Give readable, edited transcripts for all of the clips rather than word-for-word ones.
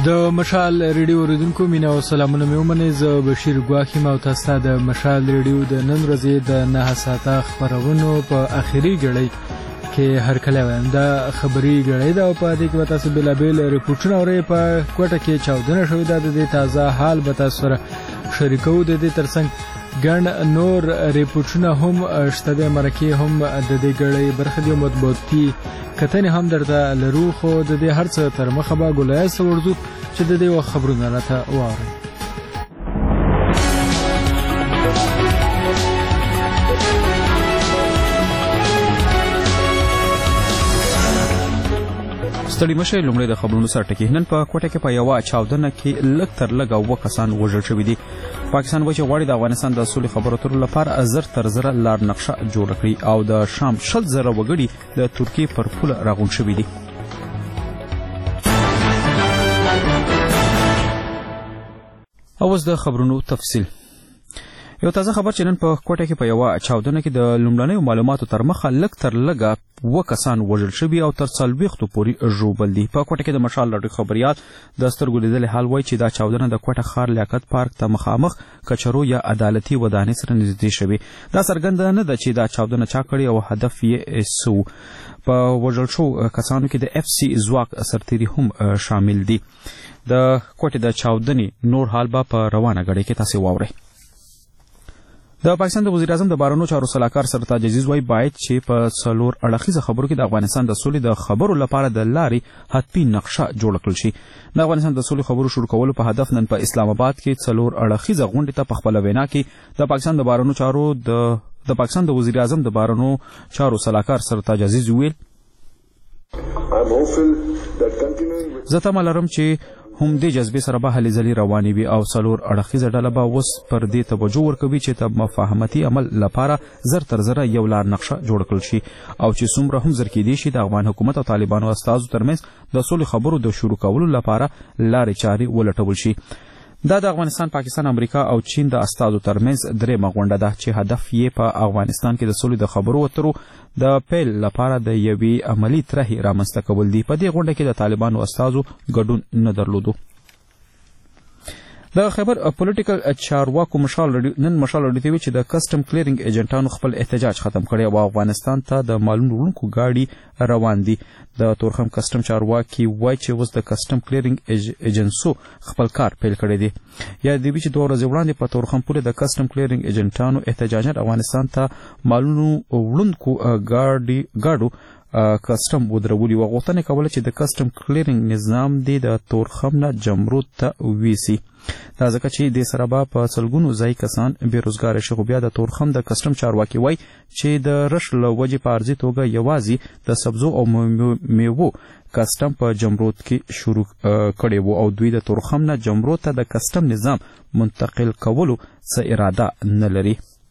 د مشال ریډیو اوریدونکو مینه او سلامونه مې ومنئ. زه بشیر ګواښ یم او تاسو ته د مشال ریډیو د نن ورځې د 9 ساعته خپرونو په اخري ګړۍ کې هرکلی وایم. دا خبري ګړۍ ده او په دې کې به تاسو بېلابېل ریپورټونه اورئ. په کوټه کې چاودنه شوې ده، د دې تازه حال به تاسو سره شریکوو. د دې ترڅنګ ګڼ نور ریپورټونه هم شته دي، مرکې هم د دې ګړۍ برخه دي، مطبوعاتي کتنې هم درته لرو. خو د دې هر څه تر مخه به ګولایي څه ورځو چې د دې وخت خبرونه راته واورئ. ستړي مشه لومړی د خبرونو سره ټکی. نن په کوټه کې په یوه چاودنه کې لږ تر لږه 2 کسان وژل شوي دي. پاکستان وایي چې غواړي د افغانستان د سولې خبرو اترو لپاره 1000 تر 1000 لار نقشه جوړه کړي او د شام 100,000 وګړي د ترکیې پر پوله راغونډ شوي دي. اوس د خبرونو تفصیل. یو تازه خبر چې نن په کوټه کې په یوه چاودنه کې د لومړنیو معلوماتو تر مخه لږ تر لږه 2 کسان وژل شوي او تر 40 پورې ژوبل دي. په کوټه کې د مشال راډیو خبريال د سترګو لیدلې حال وایي چې دا چاودنه د کوټه ښار لیاقت پارک ته مخامخ کچرو یا عدالتي ودانۍ سره نږدې شوې. دا څرګنده نه ده چې دا چاودنه چا کړې او هدف یې څه و. په وژل شو کسانو کې د FC ځواک سرتیري هم شامل دي. د کوټې د چاودنې نور حال به په روانه غړې کې تاسو واورئ. د پاکستان د وزیر اعظم د بهرنیو چارو سلاکار سرتاج عزیز وایي باید چې په 4 اړخیزه خبرو کې د افغانستان د سولې د خبرو لپاره د لارې حتمي نقشه جوړه کړل شي. د افغانستان د سولې خبرو شروع کولو په هدف نن په اسلام آباد کې 4 اړخیزه غونډې ته په خپل وینا کې د پاکستان د بهرنیو چارو د پاکستان د وزیر اعظم د بهرنیو چارو سلاکار سرتاج عزیز ویل زه تمه لرم چې هم دې جذبې سره به هلې ځلې روانې وي او 4 اړخیزه ډله به اوس پر دې توجه ورکوي چې د مفاهمتي عمل لپاره 1000 تر 1000 یو لار نقشه جوړ کړل شي او چې څومره هم زر کېدی شي د افغان حکومت او طالبانو استازو ترمنځ د سولې خبرو د شروع کولو لپاره لارې چارې ولټول شي. دا د افغانستان، پاکستان، امریکا او چین د استازو ترمنځ درېمه غونډه ده چې هدف یې په افغانستان کې د سولې د خبرو اترو د پیل لپاره د یوې عملی طرحې رامنځته کول دي. په دې غونډه کې د طالبانو استازو ګډون نه درلودو. د خیبر پولیټیکل چارواکو نن مشال راډیو ته ویل چې د کسټم کلیرینګ ایجنټانو خپل احتجاج ختم کړی او افغانستان ته د مالونو وړونکو گاډي روان دي. د تورخم کسټم چارواکي وایي چې اوس د کسټم کلیرینګ ایجنسو خپل کار پیل کړی دی. یا د دې چې 2 ورځې وړاندې په تورخم پورې د کسټم کلیرینګ ایجنټانو احتجاجات افغانستان ته مالونو وړونکو گاډو کسټم ودرولي و غوښتنه کوله چې د کسټم کلیرینګ نظام دی د تورخم نه جمرود ته ویسي. دا ځکه چې د سره به په سلګونو ځای کسان بیروزګار شي. خو بیا د تورخم د کسټم چارواکي وای چې د رش له وجې په ارزي توګه یوازې د سبزو او میوو کسټم په جمرود کې شروع کړي وو او دوی د تورخم نه جمرود ته د کسټم نظام منتقل کولو څه اراده نه لري.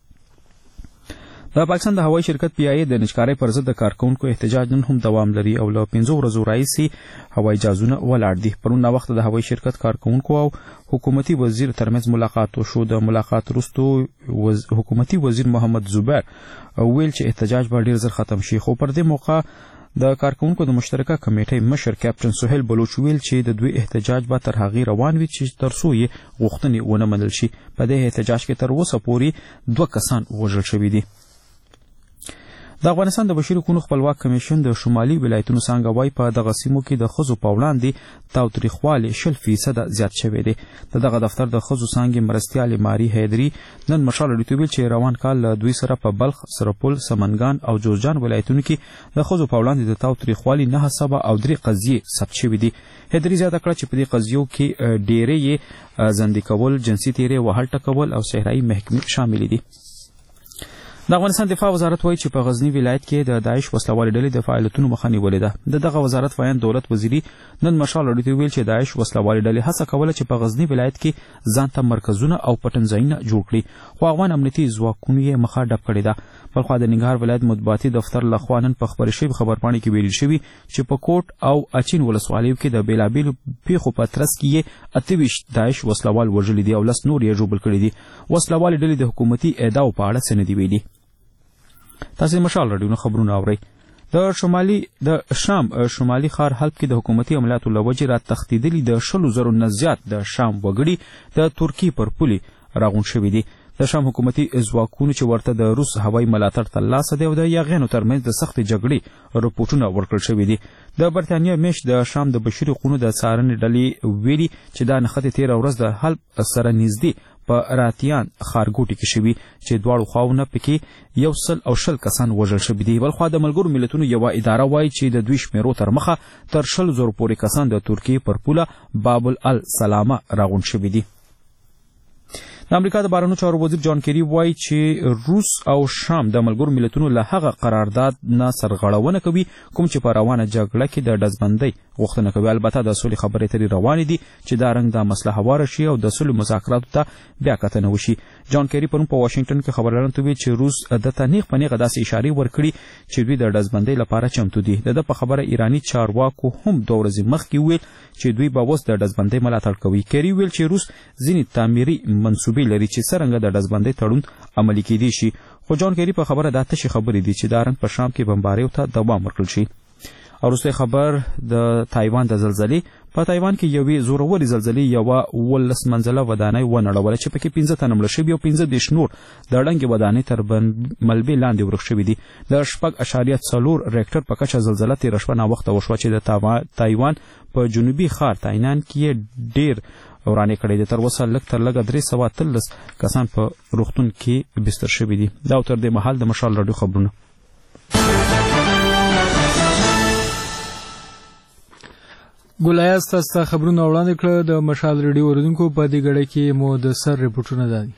د پاکستان د هوایي شرکت PIA د نشکارۍ پر ضد د کارکونکو احتجاج نن هم دوام لري او له 5 ورځو راهیسې هوایي جهازونه ولاړ دي. پرون وخت د هوایي شرکت کارکونکو او حکومتي وزیر ترمنځ ملاقات وشو. د ملاقات وروسته حکومتي وزیر محمد زبیر ویل چې احتجاج به ډیر زر ختم شي. خو پر دې موقع د کارکونکو د مشترکه کمیټې مشر کیپټن سهیل بلوچ ویل چې د دوی احتجاج به تر هغې روان وي چې ترڅو یې غوښتنې ونه منل شي. په دې احتجاج کې تر اوسه پورې 2 کسان وژل شوي دي. د افغانستان د بشري حقوقو خپلواک کمیشن د شمالي ولایتونو څنګه وای په دغه سیمو کې د ښځو په وړاندې تاوتریخوالي 10% زیات شوی دی. دغه دفتر د ښځو څنګه مرستیال ماری حیدری نن مشال راډیو ته ویل چې روان کال دوی سره په بلخ، سرپل، سمنګان او جوزجان ولایتونو کې د ښځو په وړاندې د تاوتریخوالي 9 او 3 قضیې ثبت شوې دي. حیدری زیاته کړه چې په دې قضیو کې ډېرې یې زندي کول، جنسي تیرې، وهل ټکول او صحرایي محکمې شامل دي. د افغانستان دفاع وزارت وایي چې په غزنی ولایت کې د داعش وسلوالې ډلې د فعالیتونو مخه نیولې ده. دغه وزارت وایي دولت وزیري نن مشال راډیو ته ویل چې داعش وسلوالې ډلې هڅه کوله چې په غزنی ولایت کې ځان ته مرکزونه او پټنځایونه جوړ کړي، خو افغان امنیتي ځواکونو یې مخه ډب کړې ده. بلخوا د ننګرهار ولایت مطبوعاتي دفتر لخوا نن په خبرې شوې خبرپاڼې کې ویل شوي چې په کوټ او اچین ولسوالیو کې د بیلابیلو پیښو په ترڅ کې یې 28 داعش وسلوال وژلي دي او 10 نور یې ژوبل کړي دي. وسلوالې ډلې د حکومتي ادعاو په اړه څه نه دي ویلي. تاسو مشال راډیو خبرونه اورئ. د شام شمالي ښار حلب کې د حکومتي عملیاتو له وجې را تښتېدلي د 100,000 نه زیات د شام وګړي د ترکیې پر پولې راغونډ شوي دي. د شام حکومتي ځواکونو چې ورته د روس هوایي ملاتړ ترلاسه دی او د یاغیانو ترمنځ د سختې جګړې رپوټونه ورکړل شوي دي. د برتانیا میشت د شام د بشري حقوقو د څارنې ډلې ویلي چې دا نښتې تېره ورځ د حلب سره نږدې په راتیان ښارګوټي کې شوي چې دواړو خواوو نه پکې 120 کسان وژل شوي دي. بلخوا د ملګرو ملتونو یوه اداره وایي چې د دوی شمیرو تر مخه تر 100,000 پورې کسان د ترکیې پر پوله باب السلامه راغونډ شوي دي. د امریکا د بهرنیو چارو وزیر جان کیری وایي چې روس او شام د ملګرو ملتونو له هغه قرارداد نه سرغړونه کوي کوم چې په روانه جګړه کې د ډزبندۍ غوښتنه کوي. البته د سولې خبرې اترې روانې دي چې دا رنګ د مسله هواره شي او د صلح مذاکراتو ته بیا کتنه وشي. جان کیری پرون په واشنگټن کې خبرلارانو ته ویل چې روس دته نیغ په نیغه داسې اشارې ورکړي چې دوی د ډزبندۍ لپاره چمتو دي. د په خبره ایراني چارواکو هم 2 ورځې مخکې ویل چې دوی به اوس د ډزبندۍ ملاتړ کوي. کیری ویل چې روس ځینې تعمیري منصوبې لري چې څرنګه د ډزبندۍ تړون عملي کېدی شي. خو جان کیری په خبره دا تشې خبرې دي چې دا رنګ په شام کې بمباریو ته دوام ورکړل شي. او وروستی خبر د تایوان د زلزلې په تایوان کې یوې زورورې زلزلې یوه 18 منزله ودانۍ ونړوله چې پکې 15 تنه مړه شوي او 15 نور د ړنګې ودانۍ تر ملبې لاندې ورک شوي دي. د 6.4 ریکټر په کچه زلزله تېره شپه ناوخته وشوه چې د تایوان په جنوبي ښار تاینان کې ډېر ورانې کړی دی. تر اوسه لږ تر لږه 313 کسان په روغتون کې بستر شوي دي. دا تر دې مهال د مشال راډیو خبرونه. ګولایاز تاسو ته خبرونه وړاندې کړل. د مشال راډیو اوریدونکو په دې غړې کې مو د سر ریپورټونه دي.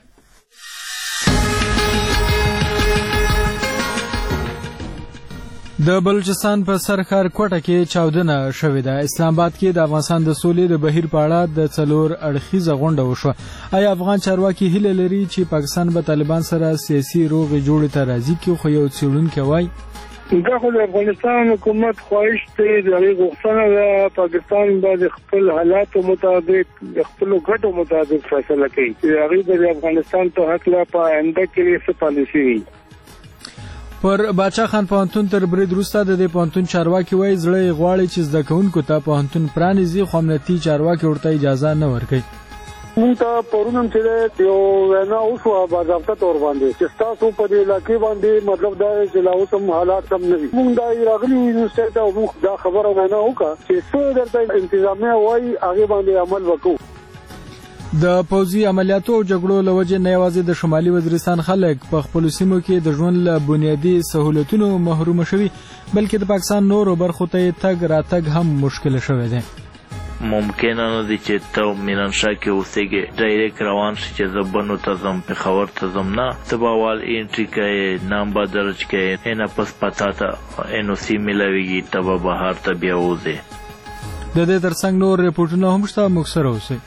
د بلوچستان په سرخار کوټه کې چاودنه شوې ده. اسلام آباد کې د افغانستان د سولې د بهیر په اړه د 4 اړخیزه غونډه وشوه. آیا افغان چارواکي هیله لري چې پاکستان به طالبان سره سیاسي روغې جوړې ته راضي کړي؟ خو یو څېړونکی وایي دا خو د افغانستان حکومت خواهش دی د هغې غوښتنه ده پاکستان به د خپل حالاتو مطابق د خپلو ګټو مطابق فیصله کوي چې هغې به د افغانستان په هکله په آینده کې څه پالیسي وي. پر باچا خان پوهنتون تر برید وروسته د دې پوهنتون چارواکي وایي زړه یې غواړي چې زده کوونکو ته پوهنتون پرانیزي خو امنیتي چارواکي ورته اجازه نه ورکوي. مونږ ته پرون هم چې یو وینا وشوه باضابطه طور باندې چې ستاسو په دې علاقې باندې مطلب دا چې لا اوس هم حالات کم نه وي. مونږ دا راغلي یونیورسټي ته موږ دا خبره وینا وکړه چې څه درته انتظامیه وایي هغې باندې عمل وکړو. د پوځي عملیاتو او جګړو له وجې نه یوازې د شمالي وزیرستان خلک په خپلو سیمو کې د ژوند له بنیادي سهولتونو محرومه شوي بلکې د پاکستان نورو برخو ته یې تګ راتګ هم مشکل شوی دی. ممکنه نه دی چې ته مینانشاه کې اوسېږې ډایرکټ روان شي چې زه بنو ته ځم پېښور ته ځم نه ته به اول انټري کوې نام به درج کوې اینا پس پتا ته NOC میلاویږي ته به بهر ته بیا وځې. د دې ترڅنګ نور ریپورټونه هم شته موږ سره اوسئ.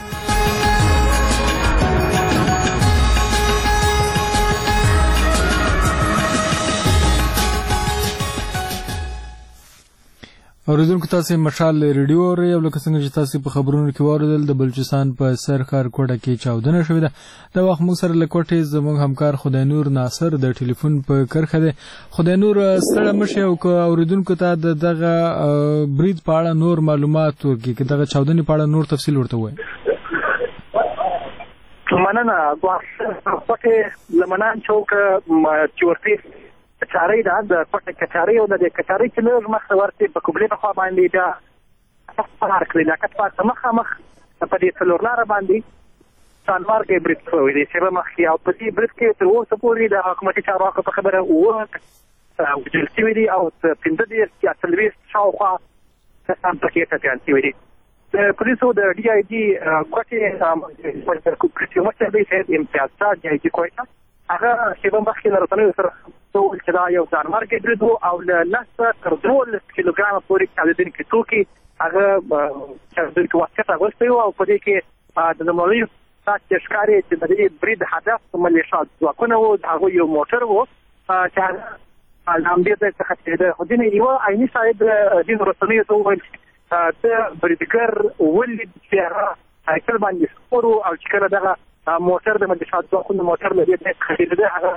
اوریدونکو تاسو مشال ریډیو اورئ او لکه څنګه چې تاسو په خبرونو کې واوریدل د بلوچستان په سرخار کوټه کې چاودنه شوې ده. دا وخت موږ سره له کوټې زموږ همکار خدای نور ناصر د ټلیفون په کرښه دی. خدای نور ستړی مه شئ او که اوریدونکو ته دغه برید په اړه نور معلومات ورکړي که دغه چاودنې په اړه نور تفصیل ورته ووایي. مننه. کوټې لمنان چوک چورتي کچارۍ ده د کوټې کچارۍ او د کچارۍ چې لږ مخته ورته په قبلې په خوا باندې بیا پارک دی لیاقت پارک ته مخامخ په دې څلور لاره باندې سالمارګې برید شوی دی چې به مخکې او په دې برید کې تر اوسه پورې د حکومتي چارواکو په خبره وژل شوي دي او 15 یا 40 شاوخوا کسان پکې ټپیان شوي دي. د پولیسو د DIG کوټې مشر دی صاحب امتیاز شاه DIG کوټه هغه شیبه مخکې له رسنیو سره ټول چې دا یو ځانمرګی برید و او له 9 تر 12 کیلوګرامه پورې چاودېدونکي توکي هغه چاودېدونکي واسکټ اغوستی و او په دې کې د لومړیو سات چې ښکاري چې د دې برید هدف ملیشا ځواکونه وو د هغوی یو موټر و چې هغه له همدې ځای څخه تېرېده. خو ځینې یوه عیني صاحب ځینو رسنیو ته وویل د بریدګر ولید چې هغه سایکل باندې سپور و او چې کله دغه موټر د ملیشا ځواکونو موټر له دې ځای څخه تېرېده هغه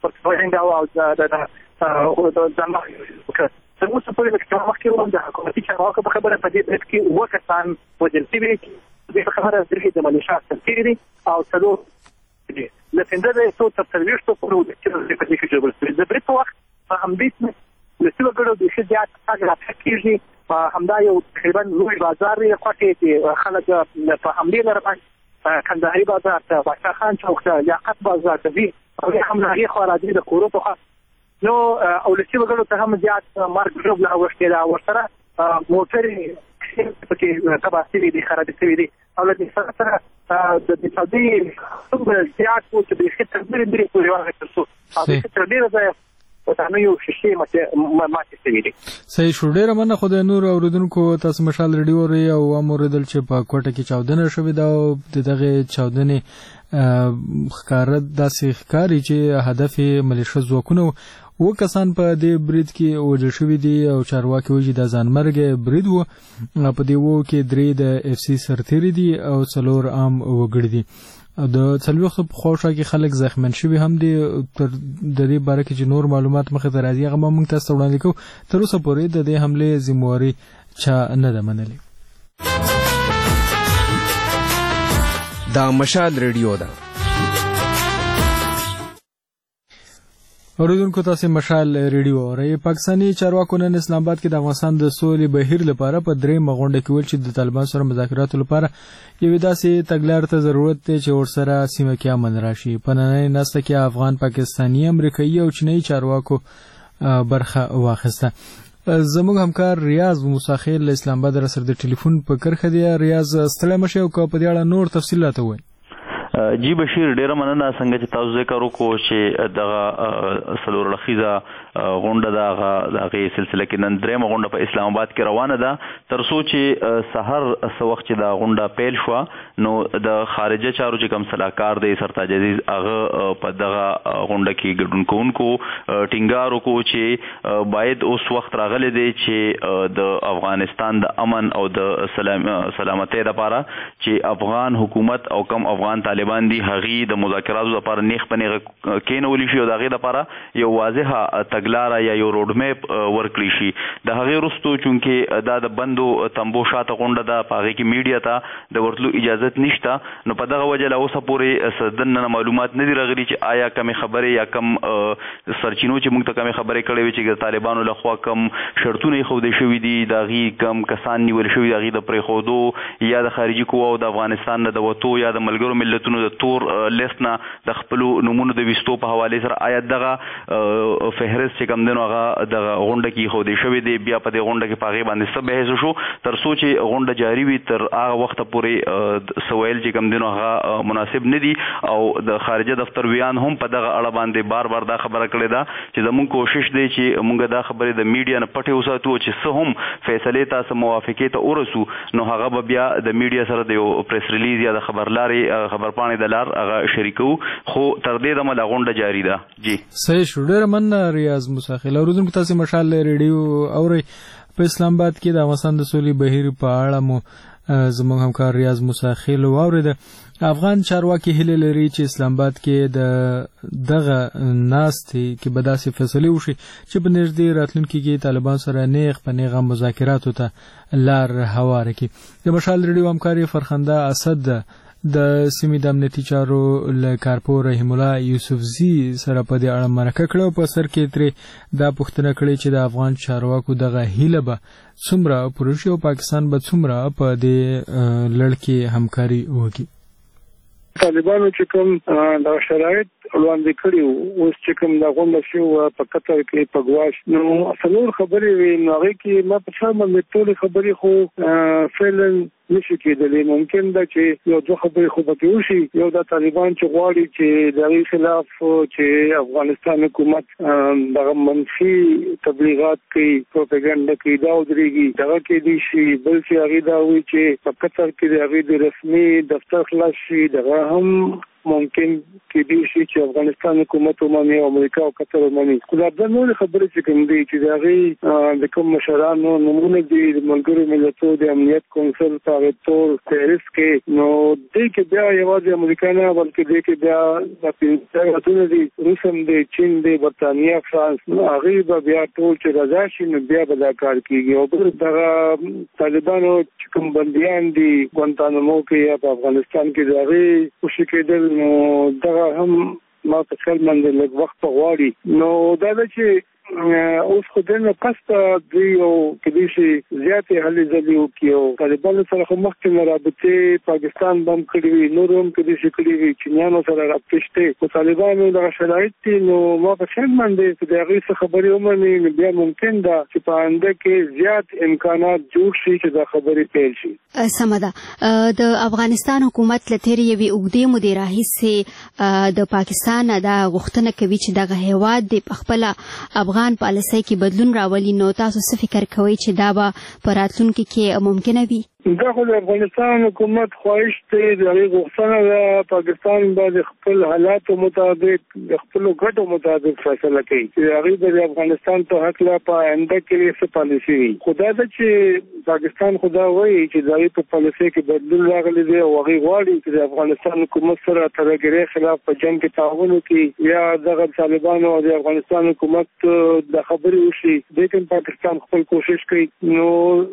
پرتوینګ او د څنګه څه پرې چې مخکې وو د حکومتي چارواکو په خبره په دې کې وکړان وجل شوی د خبره د مالیشا تفسیری او څلور لکه دا څو تفسیرشتو پرو د چې په دې کې جوړ شوی د بریټ وخت په همدې د څو ګړو د شجاعت څخه راکېږي همدا یو تقریبا لوی بازار یې کوټې چې خلک په همدې لپاره کندهاري بازار ته باشا خان چوک ته لیاقت بازار ته وي او هم هغه خو راځي د کورو په نو اولسي وګړو ته هم زیات مارک جوړ لا وشته دا ورسره موټرې پکې تباستې دي خراب شوي دي او د سره د تصدي زیات او چې د خطر لري پورې واغښتل شو او د خطر ډیره ځای وطنه یو شیشې ماته شوي دي صحیح شو ډیره مننه خو د نور اوریدونکو تاسو مشال ریډیو ری او اموردل چې په کوټه کې چاودنه شوې دا دغه چاودنه ښکارا داسې ښکاری چې هدف ملیشه ځواکونه و کسان په دې برید کې وژل شوي دي او چارواکي وایي د ځانمرګ برید و په دې وو کې 3 د اف سی سرتیري دي او 4 عام وګړي دي د څلويخت په خوښه کې خلک زخمن شوي هم دي تر د دې باره کې چې نور معلومات مخه ته راځي هغه موږ تاسو وړاندې کوو تر اوسه پورې د دې حمله ذمہواری چا نه ده منلې دا مشال ریډیو ده اوریدونکو تاسو مشال ریډیو اورئ پاکستاني چارواکو نن اسلام آباد کې د افغانستان د سولې بهیر لپاره په درې مغونډه کې ول چې د طالبان سره مذاکراتو لپاره یو داسې تګلار ته ضرورت دی چې ورسره سیمه کې امن راشي په نننۍ نسته کې افغان پاکستاني امریکایي او چینایي چارواکو برخه واخیسته زموږ همکار ریاض موساخیل اسلام آباد سره د ټلیفون په کرخه دی ریاض ستړی مشه او په دې اړه نور تفصیلات وایي جی بشیر ډیره مننه څنګه چې تاسو ذکر وکړو چې دغه سلور لخیزه غونډه دغه سلسله کې نن درېمه غونډه په اسلام آباد کې روانه ده تر څو چې سحر وخت چې دا غونډه پیل شو نو د خارجه چارو چې کوم صلاحکار دی سرتاج عزیز هغه په دغه غونډه کې ګډون کوونکو ټینګار وکړو چې باید اوس وخت راغلی دی چې د افغانستان د امن او د سلامتۍ لپاره چې افغان حکومت او کم افغان طالبان دي هغه د مذاکراتو لپاره نیخ پنیغه کېنولې شي او دغه لپاره یو واضحه تګلاره یا یو روډ میپ ورکړي شي د هغه وروسته چونکه دا د بندو تنبو شاته غونډه ده پاغه کې میډیا ته د ورتلو اجازه نشته نو په دغه وجه له اوسه پورې سدن معلومات نه دي راغلي چې آیا کوم خبره یا کوم سرچینو چې موږ ته کوم خبره کړې وي چې طالبانو له خوا کوم شرطونه خو دي شوې دي دغه کم کسان نیول شوی دغه د پرې خودو یا د خارجي قوو د افغانستان نه د وټو یا د ملګرو ملتونو د تور لیست نه د خپل نمونه د وستو په حواله سره آیا دغه فهرست چې کوم دنو هغه د غونډه کې خو دي شوی دی بیا په دې غونډه کې پاغي باندې سب بحث شو تر سوچ غونډه جاری وي تر هغه وخت پورې سوال چې کوم دنو هغه مناسب نه دي او د خارجه دفتر ویان هم په دغه اړه باندې بار بار دا خبره کړې ده چې زموږ کوشش دی چې موږ دا خبره د میډیا نه پټه وساتو چې څه هم فیصله تاسو موافقه ته ورسو نو هغه بیا د میډیا سره د پریس ریلیز یا د خبرلاري خبرپاڼې د لار هغه شریکو خو تر دې دمه د غونډه جاری ده جی صحیح شو ډېر مننه ریاض موساخیل اوریدونکو تاسو مشال ریډیو اورئ په اسلام آباد کې د افغانستان د سولې بهیر په اړه مو زموږ همکار ریاض موساخیل واورید افغان چارواکي هیله لري چې اسلام آباد کې دغه ناستې کې به داسې فیصله وشي چې په نږدې راتلونکي کې طالبان سره نیغ په نیغه مذاکراتو ته لار هواره کړي د مشال ریډیو همکاري فرخنده اسد د سیمې د امنیتي چارو له کارپور رحیم الله یوسفزي سره په دې اړه مرکه کړه په سر کې ترې دا پوښتنه کړې چې د افغان چارواکو دغه هیله به څومره پوره شي او پاکستان به څومره په دې لړ کې همکاري وکړي طالبانو چې کوم د شرایط وړاندې کړي اوس چې کوم د غونډه شو په قطر کې په ګواش نو څلور خبرې وي نو هغه کې ما په څه باندې ټول خبرې خو فعلا نشي کېدلی ممکن ده چې یو دوه خبرې خو به وشي یو د طالبان چې غواړي چې د خلاف چې افغانستان حکومت دغه منفي تبلیغات کوي پروپاګاندا کوي دا ودرېږي دغه کې دي شي بل چې هغه دا وایي چې په قطر کې د هغه د رسمي دفتر خلاص شي دغه هم ممکن کې دي چې افغانستان حکومت ومني او امریکا او قطر ومني. خو دا نور خبرې چې کوم دي چې دغه د کوم مشرانو نمونه دي د ملګرو ملتونو د امنیت کونسل په تور پیرس کې نو د کې بیا یوازې امریکا نه بلکې د کې بیا د پنځه دي روسم دي چین دي برتانیا فرانس نو هغه بیا ټول چې راځي نو بیا به دا کار کیږي او بل دغه طالبانو چې کوم بنديان دي ګوانتانامو کې یا په افغانستان کې دغه خوشی کېدل نو دغه هم ما په خپل منځ له وخت غواړي نو دا چې اوس خو دنه قصته دی او کدي شي زیاتې هلي ځلې وکيو طالبانو سره خو مخکې رابطه پاکستان بم کړی نورم کدي شي کړی چینیانو سره رابطه او طالبانو د شرایط نو ما په څنګه باندې چې دغه څه خبرې ومني بیا ممکن ده چې په انده کې زیات امکانات جوړ شي چې دا خبرې پیل شي. سمده د افغانستان حکومت لتهري وی اوګدې مدیر راهیسه د پاکستان د غوښتنه کوي چې دغه هیواد د خپل افغان پالیسۍ کې بدلون راولي نو تاسو څه فکر کوئ چې دا به په راتلونکي کې ممکنه وي؟ دا خو د افغانستان حکومت خواهش دی د غوښتنه ده پاکستان باید خپل حالاتو مطابق د خپل ګټو مطابق فیصله کوي چې هغه د افغانستان په حق لا په انده کې څه پالیسي وي. خدای دې چې پاکستان خدا وایي چې دغه په پالیسي کې بدلون راغلی دی او هغه غواړي چې د افغانستان حکومت سره ترګری خلاف په جنگ کې تعاون وکړي یا د طالبانو او د افغانستان حکومت د خبرې وشي د پاکستان خپل کوشش کوي نو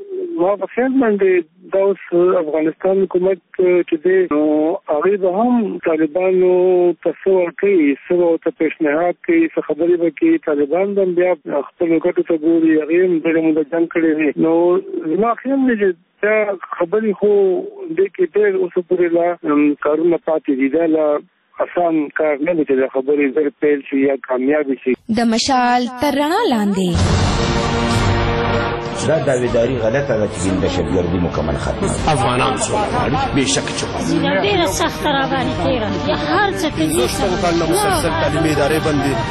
ما په خیال باندې دا اوس افغانستان حکومت چې دی نو هغه به هم طالبانو تصور کوي سره ته پیشنهاد کوي څه خبرې به کوي طالبان هم بیا خپل ګټو ته ګوري هغه هم د موږ جنگ کړی نو ما خیال دی چې دا خبرې خو د کې ډېر اوس پورې لا کارونه پاتې دي دا آسان کار نه دی چې خبرې زر پیل شي یا کامیاب شي. د مشال تر رڼا لاندې دا داویداری غلطه ده چې د شبیردي مکمل ختمه افغانان سره به شک چوکا ډیره سخت را باندې تیرا یا هر څه کې څه کله مسلسل تعلیمي ادارې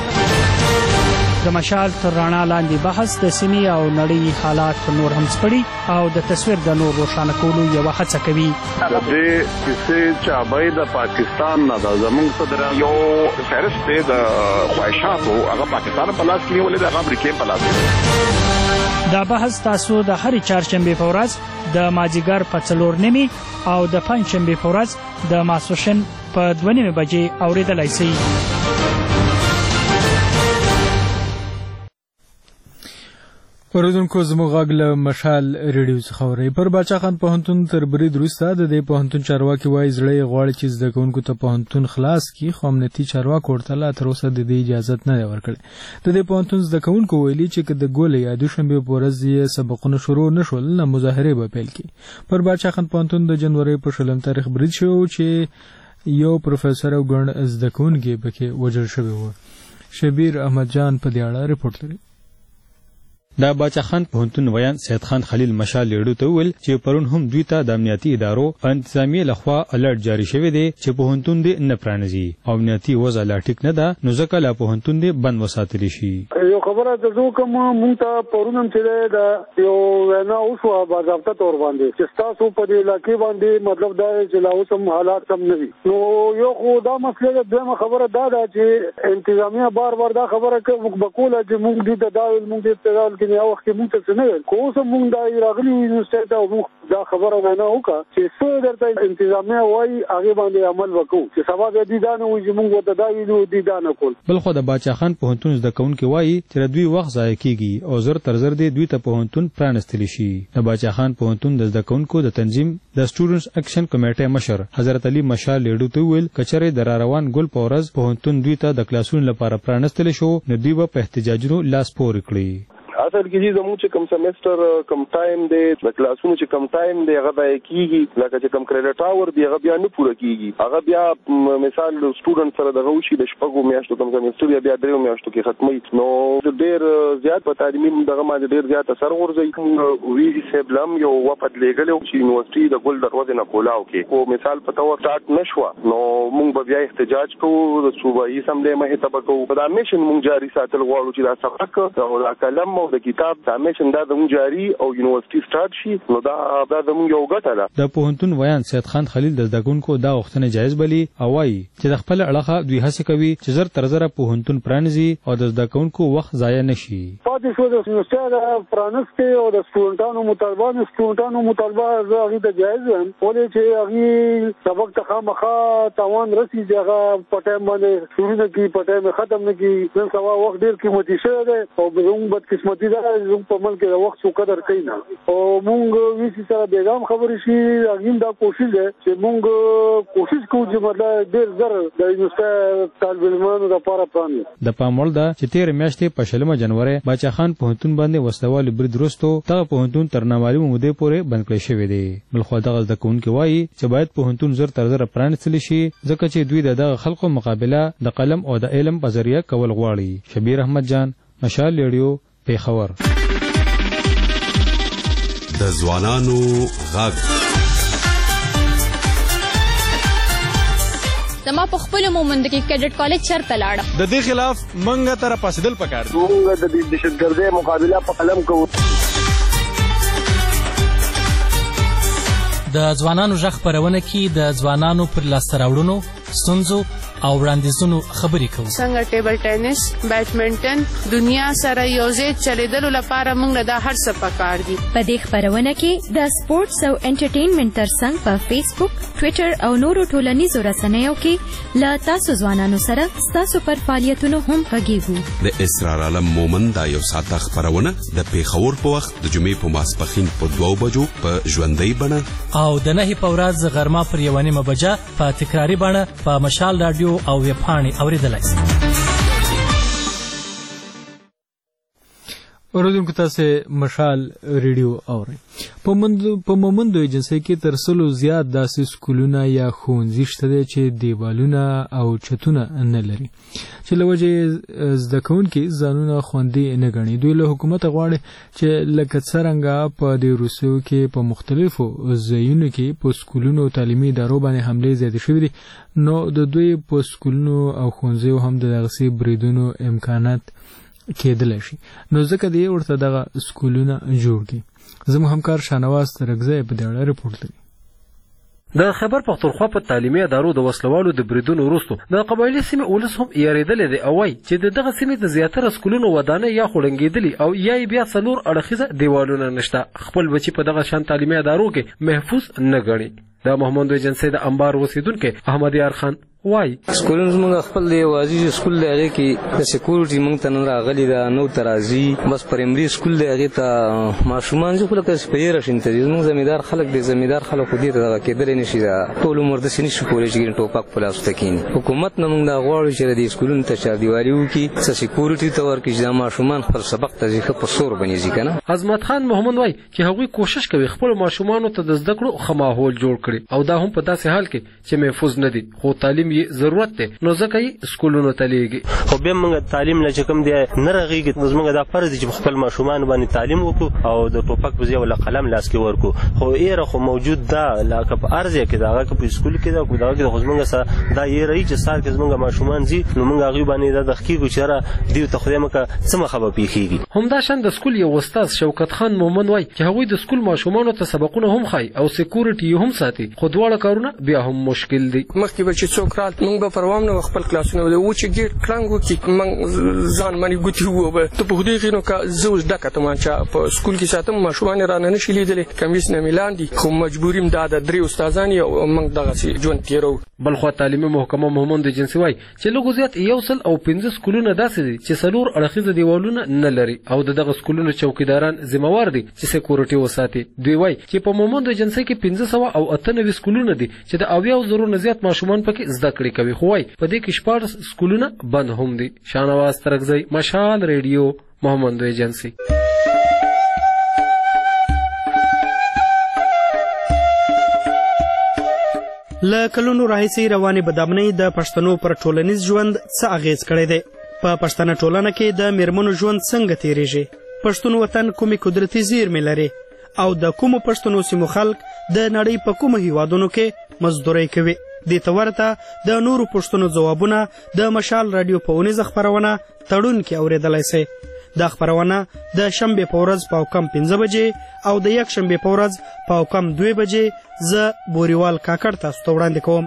باندې د مشال تر رڼا لاندې بحث د سیمې او نړۍ حالات نور هم سپړي او د تصویر د نور روښانه کولو یو هڅه کوي. د دې کیسې چابای د پاکستان نه د زمونږ صدر یو فهرست د خواهشاتو هغه پاکستان په لاس کې ولې د امریکا په لاس کې. دا بحث تاسو د هرې چهارشنبې په ورځ د مازیګر په 4:30 او د پنځشنبې په ورځ د ماسپښین په 2:30 بجې اوریدلای شئ. اوریدونکو زموږ غږ له مشال ریډیو څخه اورئ. پر باچا خان پوهنتون تر برید وروسته د دې پوهنتون چارواکي وایي زړه یې غواړي چې زده کوونکو ته پوهنتون خلاص کړي خو امنیتي چارواکو ورته لا تر اوسه د دې اجازه نه دی ورکړې. د دې پوهنتون زده کوونکو ویلي چې که د ګولې یا دوشنبې په ورځ یې سبقونه شروع نه شول نه مظاهرې به پیل کړي. پر باچا خان پوهنتون د جنوري په 20 تاریخ برید شوی چې یو پروفیسور او ګڼ زده کوونکي پکې وژل شوي وو. شبیر احمد جان په دې اړه رپورټ لري. دا باچا خان پوهنتون ویان سید خان خلیل مشال لیډو ته ویل چې پرون هم دوی ته د امنیتي ادارو په انتظامیه لخوا الرټ جاری شوی دی چې پوهنتون دې نه پرانیزي او امنیتي وضع لا ټیک نه ده نو ځکه لا پوهنتون دې بند وساتلی شي. یو خبره د زو کوم مونږ ته پرونم چې دا یو نه اوسو باضابطه تور باندې چې تاسو په دې علاقې باندې مطلب دا چې لا اوسم حالات کم نه وي نو یو خو دا مسله د خبره دا ده چې انتظامیه بار دا خبره کوي وکوله چې مونږ دې دا مونږ دې کې یو وخت مونږ ته نه ویل خو اوس مونږ دا راغلي یونیورسيټي ته مونږ دا خبره نه وکړه چې څه درته انتظامیه وایي هغه باندې عمل وکړو چې سبا دې دا نه وي چې مونږ ته دا ویلو دې دا نه کول. بل خو د باچا خان پوهنتون زده کوونکي وایي چې دوی وخت ضایع کیږي او زر تر زر دوی ته پوهنتون پرانستلی شي. د باچا خان پوهنتون د زده کوونکو د تنظیم د سټوډنټس اکشن کمیټې مشر حضرت علي مشال لیډو ته ویل کچره د روان ګل په ورځ پوهنتون دوی ته د کلاسونو لپاره پرانستلی شو نو دوی په احتجاجونو لاس پورې کړی. اصل کې زموږ چې کوم سیمستر کوم ټایم دی د کلاسونو چې کوم ټایم دی هغه ځای کیږي لکه چې کوم کریډټ اور دی هغه بیا نه پوره کیږي هغه بیا مثال سټوډنټ سره دغه وشي د شپږو میاشتو کوم سیمستر بیا درې میاشتو کې ختمي نو ډېر زیات په تعلیمي دغه باندې ډېر زیات اثر ورځي وی سیبلم یو وپد لګلو چې یونیورسيټي د ګل دروازه نه کولاو کې او مثال په تور سٹارټ نشو نو موږ به بیا احتجاج کوو د صوبایي اسمبلی مه ته بکو دا میشن موږ جاری ساتل غواړو چې دا سبق او دا کلم او د کتاب د میشن دا د جاری او یونیورسيټي سٹارټ شي نو دا د موږ یو ګټه ده. د پوهنتون ویان سید خان خلیل د زدهکونکو دا غوښتنه جایز بلی او وايي چې د خپل اړخه دوی هڅه کوي چې زر تر زره پوهنتون پرانیزي او د زدهکونکو وخت ضایع نشي. پاتې شو د سمستر پرانسته او د سټوډنټانو مطالبه هغه د جایز هم ولې چې هغه سبق ته خامخا تاوان رسي دغه پټه باندې شروع کی پټه ختم نه کی نن سبا وخت ډیر قیمتي شوی دی او زموږ بدقسمتي ده زموږ په ملک کې د وخت څو قدر کوي نه او موږ ویسي سره بیګام خبرې شي هغه دا کوشش ده چې موږ کوشش کوو چې مطلب ډیر زر د یونیورسيټي طالب علمانو لپاره پراني د پامول ده چې 13 میاشتې په شلمه جنوري باچا خان پوهنتون باندې وسوال برید وروسته دغه پوهنتون تر نامعلومه مودې پورې بند کړی شوی دی. بلخو دغه زدهکونکي وایي چې باید پوهنتون زر تر زره پرانیستل شي ځکه چې دوی دغه خلکو مقابله د قلم او د علم په ذریعہ کول غواړي. شبیر احمد جان، مشال ریډیو، پیښور. د ځوانانو غږ زما په خپل مومند کې کیډټ کالج چرته لاړم. د دې خلاف منګه تر پاسدل پکار دي. موږ د دهشتګردۍ مقابله په قلم کوو. د ځوانانو غږ خپرونه کې د ځوانانو پر لاسته راوړنو، ستونزو او وړاندیزونو خبرې کوو. څنګه ټیبل ټینس، بیډمنټن دنیا سره یوځای چلیدلو لپاره موږ د هر څه پکار دي. په دې خپرونه کې د سپورتس او انټرټینمنټ ترڅنګ په فیسبوک، ټویټر او نورو ټولنیزو رسنیو کې له تاسو ځوانانو سره ستاسو پر فعالیتونو هم غږیږو. د اسرار عالم مومند دا یو ساعته خپرونه د پیښور په وخت د جمعې په ماسپښین په 2 بجو په ژوندۍ بڼه او د 9 په ورځ غرمه پر 1 بجه په تکراری بڼه په مشال رادیو او ویبپاڼې اوریدلای شئ. اوریدونکو تاسو مشال ریډیو اورئ. په مومندو ایجنسۍ کې تر سلو زیات داسې سکولونه یا ښوونځي شته دي چې دیوالونه او چتونه نه لري چې له وجې زده کوونکي ځانونه خوندي نه ګڼي. دوی له حکومته غواړي چې لکه څرنګه په دې روسیو کې په مختلفو ځایونو کې په سکولونو او تعلیمي ادارو باندې حملې زیاتې شوي دي نو د دوی په سکولونو او ښوونځیو هم د دغسې بریدونو امکانات کېدلی شي نو ځکه دی ورته دغه سکولونه جوړ کړي. زموږ همکار شاهنواز ترکزی په دې اړه رپورټ لري. د خیبر پختونخوا په تعلیمي ادارو د وسلوالو د بریدونو وروسته د قبایلي سیمې ولس هم یاریدلی دی او وایي چې دغه سیمې د زیاتره سکولونو ودانۍ یا خوړنګېدلي او یا یې بیا څلور اړخیزه دیوالونه نشته. خپل بچي په دغه شان تعلیمي ادارو کې محفوظ نه ګڼي. د محمد ایجنسۍ د انبار اوسیدونکی احمد یار خان وای سکولونه موږ خپل دی وازی سکول دی هغه کې د سکیورټي موږ ته نه راغلي دا نو ترازی بس پرایمري سکول دی هغه ته ماشومان چې خلک سپیر شینته دي موږ زمیدار خلک دي زمیدار خلک خو دې ته کېدل نشي دا ټول عمر د سینې شکولې چې ټوپک په لاس تکینی حکومت نه موږ دا غواړو چې د سکولونو ته چاردیوالي وکړي څه سکیورټي ته ورکړي چې دا ماشومان خپل سبق ته ځي په سور باندې ځي کنه. عظمت خان محمد وای چې هغوی کوشش کوي خپل ماشومان ته د زده کړو ښه ماحول جوړ کړي او دا هم په داسې حال کې چې محفوظ نه دي خو تعلیم یې ضرورت دی نو ځکه یې سکولونو ته لیږي. خو بیا موږ تعلیم نه چې کوم دی نه رغېږي زموږ دا فرض دی چې خپل ماشومان باندې تعلیم وکړو او د ټوپک په ځای ولا قلم لاس کې ورکړو خو ایره خو موجود ده لکه په ارزه کې دا هغه په سکول کې دا کو دا کې خو موږ سره دا یې رہی چې سار کې زموږ ماشومان زی نو موږ هغه باندې دا دقیقو چې دیو ته خدای مکه څه مخه به پیخیږي. همدا شان د سکول یو استاد شوکت خان مومن وای چې هغوی د سکول ماشومانو ته سبقونه هم خای او سکیورټي هم ساتي خو دواړه کارونه بیا هم مشکل دي. مخکې به چې څوک رات موږ به پروام نه خپل کلاسونه و چې ګیټ کلنګ وکړي موږ ځان باندې ګوتې ووبه ته په خدای غینو کا زه اوس ډکه تمانچه په سکول کې ساتم ماشومان رانه نشي لیدلی کمیس نه میلان دي خو مجبوریم دا د درې استادان یو موږ دغه ژوند تیرو. بلخو تعلیمي محکمه محمد ایجنسۍ وای چې لږ زیات یو سل او 15 سکولونه داسې دي چې څلور اړخیزه دیوالونه نه لري او دغه سکولونو چوکیداران ذمہوار دي چې سکیورټي وساتي. دوی وای چې په محمد ایجنسۍ کې 1500 او 98 سکولونه دي چې د 80,000 نه زیات ماشومان پکې زده کړې کوي خو وای په دې کې 14 سکولونه بند هم دي. شاهنواز ترکزی، مشال ریډیو، محمد ایجنسۍ. له کلونو راهیسې روانې بدامنۍ د پښتنو پر ټولنیز ژوند څه اغیز کړی دی؟ په پښتنه ټولنه کې د میرمنو ژوند څنګه تیریږي؟ پښتون وطن کومې قدرتي زیرمې لري او د کومو پښتنو سیمو خلک د نړۍ په کومو هیوادونو کې مزدورۍ کوي؟ دې ته ورته د نورو پښتنو ځوابونه د مشال رادیو په اونیزه خپرونه تړون کې اورېدلی سئ. دا خپرونه د شنبې په ورځ په کم 15 بجې او د یک شنبې په ورځ په کم 2 بجې زه بوریوال کاکړ تاسو ته وړاندې کوم.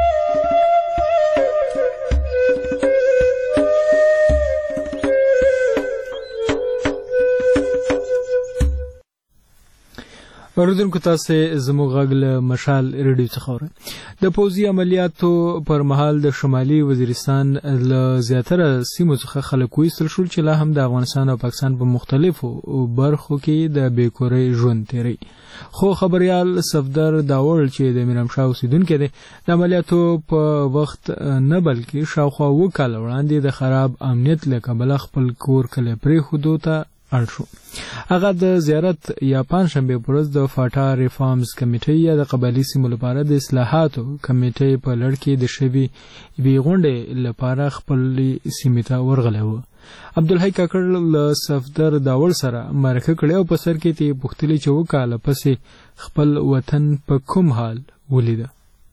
اوریدونکو تاسو زموږ غږ له مشال ریډیو څخه اورئ. د پوځي عملیاتو پر مهال د شمالي وزیرستان له زیاتره سیمو څخه خلک وایستل شول چې لا هم د افغانستان او پاکستان په مختلفو برخو کې د بیکورۍ ژوند تیری. خو خبريال صفدر داول چې د میرامشاه اوسیدونکو دی د عملیاتو په وخت نه بلکې شاوخوا وکاله وړاندې د خراب امنیت له کبله خپل کور کله پرې خودو ته اړ شو. هغه د زیارت یا پنځشنبه په ورځ د فاټا ریفارمز کمیټې یا د قبایلي سیمو لپاره د اصلاحاتو کمیټې په لړ کې د شوي بې غونډې لپاره خپل سیمې ته ورغلی و. عبدالحی کاکړ له صفدر داول سره مرکه کړې او په سر کې ته پوښتلې چې وکاله پسې خپل وطن په کوم حال ولیده.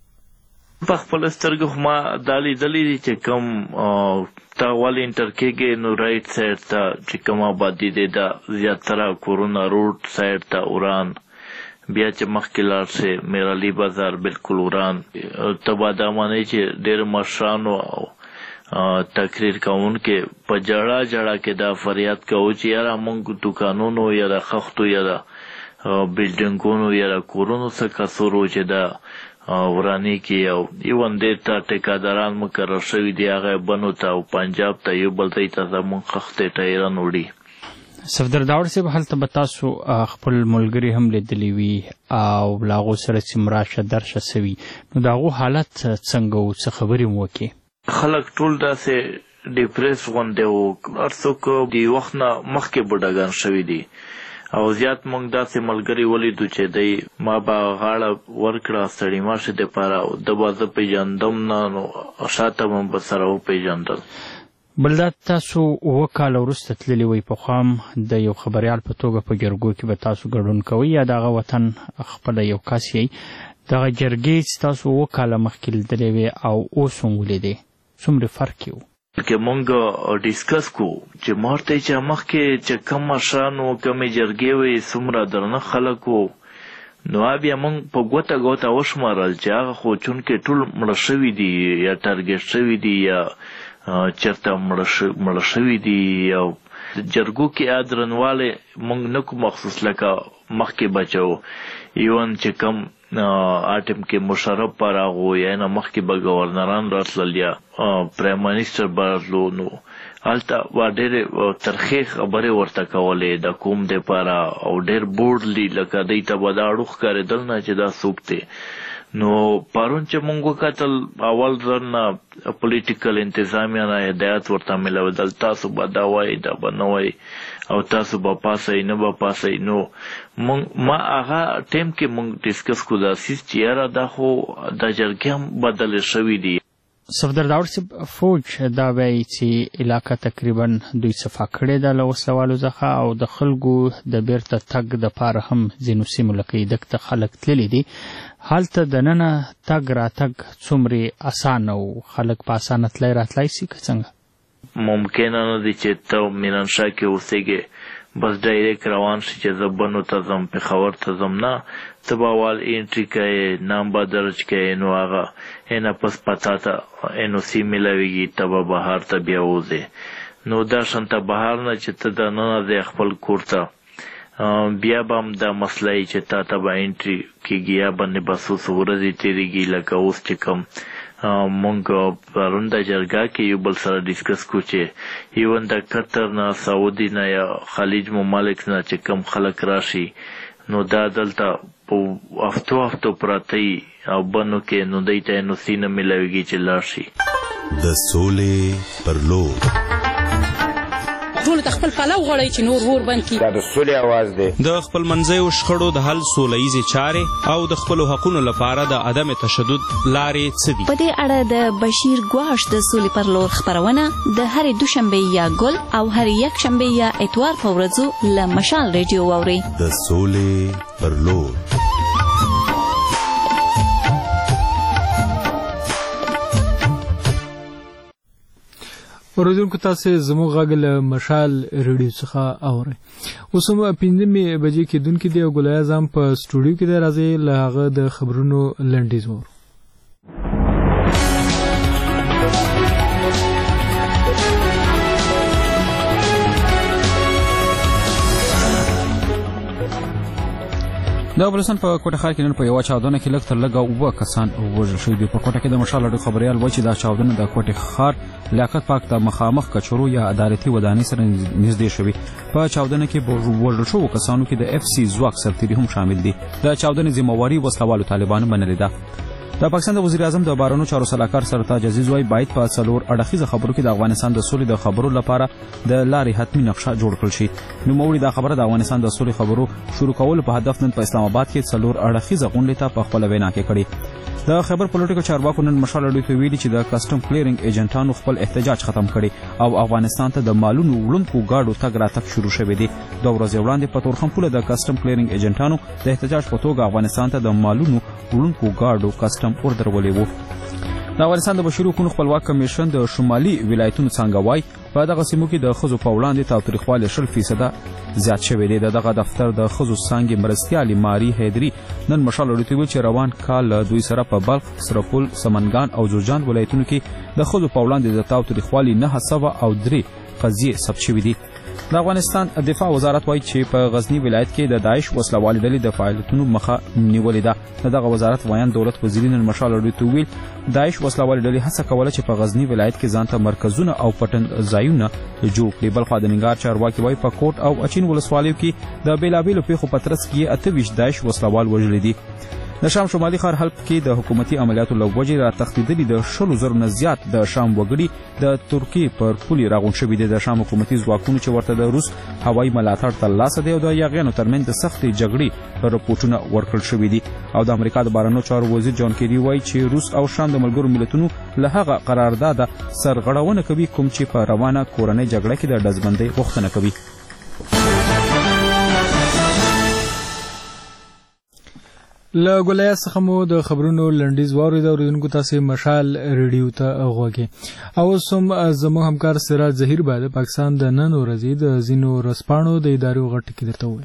په خپل سترګو ما دا لیدلي دي چې کوم تا والی انټر کېږي نو رایټ سایډ ته چې کوم آبادي دی دا زیاتره کورونه روډ سایډ ته وران، بیا چې مخکې لاړ شې میرالی بازار بالکل وران. ته به دا منئ چې ډېر مشرانو او تقریر کوونکې په جړه جړه کې دا فریاد کوو چې یاره موږ دوکانونو یا د خښتو یا د بلډینګونو یا د کورونو څه کسور و چې دا ورانی کې او ایون دې ته ټیکاداران مقرر شوي دي هغه بنو ته او پنجاب ته یو بل ځای ته زموږ خښتې ټایران وړي. صفدر داور صاحب هلته به تاسو خپل ملګري هم لیدلی وي او له هغو سره چې مراشه درشه سوي نو د هغو حالت څنګه و څه خبرې مو وکړې؟ خلک ټول داسې ډیپریس غوندې و، هر څوک د وخت نه مخکې بوډاګان شوي دي او زیات موږ داسې ملګري ولیدو چې دی ما به غاړه ورکړه ستړي ماشې دپاره او ده به زه پیژندم نه نو شاته به به سره وپېژندل. بل دا تاسو اووه کاله وروسته تللي وئ، پخوا هم د یو خبریال په توګه په جرګو کې به تاسو ګډون کوئ یا د هغه وطن خپله یو کس یئ. دغه جرګې چې تاسو اووه کاله مخکې لیدلې وې او اوس هم ولیدې څومره فرق یې و؟ که مونږ ډیسکس کو چې مارته چې مخکې چې کم مشرانو کمې جرګې وې څومره درنه خلک وو نو بیا مونږ په ګوته ګوته وشمارل چې هغه خو چونکې ټول مړه شوي دي یا ټارګېټ شوي دي یا چېرته مړه شوي دي او جرګو کې درنوالی مونږ نه کو مخصوص لکه مخکې بچو ایون چې کم آټم کې مشرف پر راغو یا نه مخکې به ګورنران راتلل یا پرایم منسټر به راتلو نو هلته به ډېرې ترخې خبرې ورته کولې د کوم دپاره او ډېر بورډلی لکه دوی ته به دا اړو ښکارېدل نه چې دا څوک دی. نو پرون چې مونږ وکتل اول ځل نه پولیټیکل انتظامیه نه هدایت ورته میلاودل تاسو به دا وایئ دا به نه وایئ او تاسو به پاسئ نه به پاسئ. نو ما هغه ټایم کې مونږ ډسکس کو دا سیس چې یاره دا خو دا جرګې هم بدلې شوي دي. صفدر داور صاحب فوج دا وایي چې علاقه تقریبا دوی صفا کړې ده له وسلوالو څخه او د خلکو د بیرته تګ دپاره هم ځینو سیمو لکه ایدک ته خلک تللي دي. هلته دننه تګ راتګ څومره اسانه و؟ خلک په اسانه تلی راتلی سي که څنګه؟ ممکنه نه دي چې ته مینانشاه کې اوسېږې بس ډایرکټ روان شي چې زه بنو ته ځم پېښور ته ځم نه ته به اول انټري کوې نام به درج کوې نو هغه اینا پس پتا ته NOC میلاویږي ته به بهر ته بیا وځې نو دا شانته بهر نه چې ته دننه ځې خپل کور ته بیا به هم دا مسله یي چې تا ته به انټري کېږي یا باندې به څو څو ورځې تېرېږي لکه اوس چې کوم مونږ پرون د جرګه کې یو بل سره ډسکس کو چې ایون د قطر نه سعودي نه یا خلیج ممالک نه چې کم خلک راشي نو دا دلته په هفتو پراته او بنو کې نو دوی ته NOC نه میلاویږي چې لاړ شي. د سولې پر لور ټول د خپل پلو غواړي چې نور ور بند کړي. دا د سولې اواز دی. د خپل منځیو شخړو د حل سوله ییزې چارې او د خپلو حقونو لپاره د عدم تشدد لارې څه دي؟ په دې اړه د بشیر ګواش د سولې پر لور خپرونه د هرې دوشنبې یا ګل او هرې یکشنبې یا اتوار په ورځو له مشال ریډیو واورئ. د سولې پر لور. اوریدونکو تاسو زموږ غږ له مشال ریډیو څخه اورئ. اوس هم 5 بجې کېدونکې دی او ګل اعظم په سټوډیو کې دی. راځئ له هغه د خبرونو لنډیز وورو. د بلوچستان په کوټه ښار کې نن په یوه چاودنه کې لږ تر لږه 7 کسان وژل شوي دي. په کوټه کې د مشال راډیو خبریال وایي چې دا چاودنه د کوټه ښار لیاقت پارک ته مخامخ کچرو یا عدالتي ودانۍ سره نږدې شوي. په چاودنه کې وژل شوو کسانو کې د FC ځواک سرتیري هم شامل دي. د چاودنې ذمهواري وسلوالو طالبانو منلې ده. د پاکستان د وزیر اعظم د بهرنیو چارو سلاکار سرتاج عزیز وايي باید په 4 اړخیزه خبرو کې د افغانستان د سولې د خبرو لپاره د لارې حتمی نقشه جوړ کړل شي. نوموړي دا خبره د افغانستان د سولې خبرو شروع کولو په هدف نن په اسلام آباد کې 4 اړخیزه غونډې ته په خپل وینا کې کړې. د خبر پولیټیکو چارواکو نن مشال راډیو ته ویلي چې د کسټم کلیرینګ ایجنټانو خپل احتجاج ختم کړي او افغانستان ته د مالونو وړونکو گاډو تګ راتګ شروع شوی دی. 2 ورځې وړاندې په تورخم پوله د کسټم کلیرینګ ایجنټانو د احتجاج په توګه افغانستان ته د مالونو وړونکو گاډو کسټم اوردرولې وو. د افغانستان د بشري حقوقو خپلواک کمیشن د شمالي ولایتونو څنګه وایي په دغه سیمو کې د ښځو په وړاندې تاوتریخوالی 0% زیات شوی دی. دغه دفتر د ښځو څانګې مرستیالې ماري حیدري نن مشال راډیو ته ویل چې روان کال دوی سره په بلخ، سرپل، سمنګان او جوزجان ولایتونو کې د ښځو په وړاندې د تاوتریخوالي 903 قضیې ثبت شوي دي. د افغانستان دفاع وزارت وایي چې په غزنی ولایت کې د داعش وسلوالې ډلې د فعالیتونو مخه نیولې ده. دغه وزارت وایان دولت وزیر نن مشال راډیو ته ویل داعش وسلوالې ډلې هڅه کوله چې په غزنی ولایت کې ځانته مرکزونه او پټن ځایونه جوړ کړي. بلخوا د ننګرهار چارواکي وایي په کوټ او اچین ولسوالیو کې د بیلابیلو پیښو په ترڅ کې 28 داعش وسلوال وژلي دي. د شام شمالي ښار حلب کې د حکومتي عملیاتو له وجې را تښتېدلي د 100,000 نه زیات د شام وګړي د ترکیې پر پولې راغونډ شوي دي. د شام حکومتي ځواکونو چې ورته د روس هوایي ملاتړ ترلاسه دی او د یاغیانو ترمنځ د سختې جګړې رپورټونه ورکړل شوي دي. او د امریکا د بهرنیو چارو وزیر جان کیری وایي چې روس او شام د ملګرو ملتونو له هغه قرارداده سرغړونه کوي کوم چې په روانه کورنۍ جګړه کې د ډزبندۍ غوښتنه کوي. له ګولیا څخه مو د خبرونو لنډیز واورید. اوریدونکو تاسو مشال ریډیو ته غوږی. او سم زموږ همکار سراج ظهیر بعد پاکستان د نن ورځې د زینو رسپانو د ادارو غټ کې درته وایي.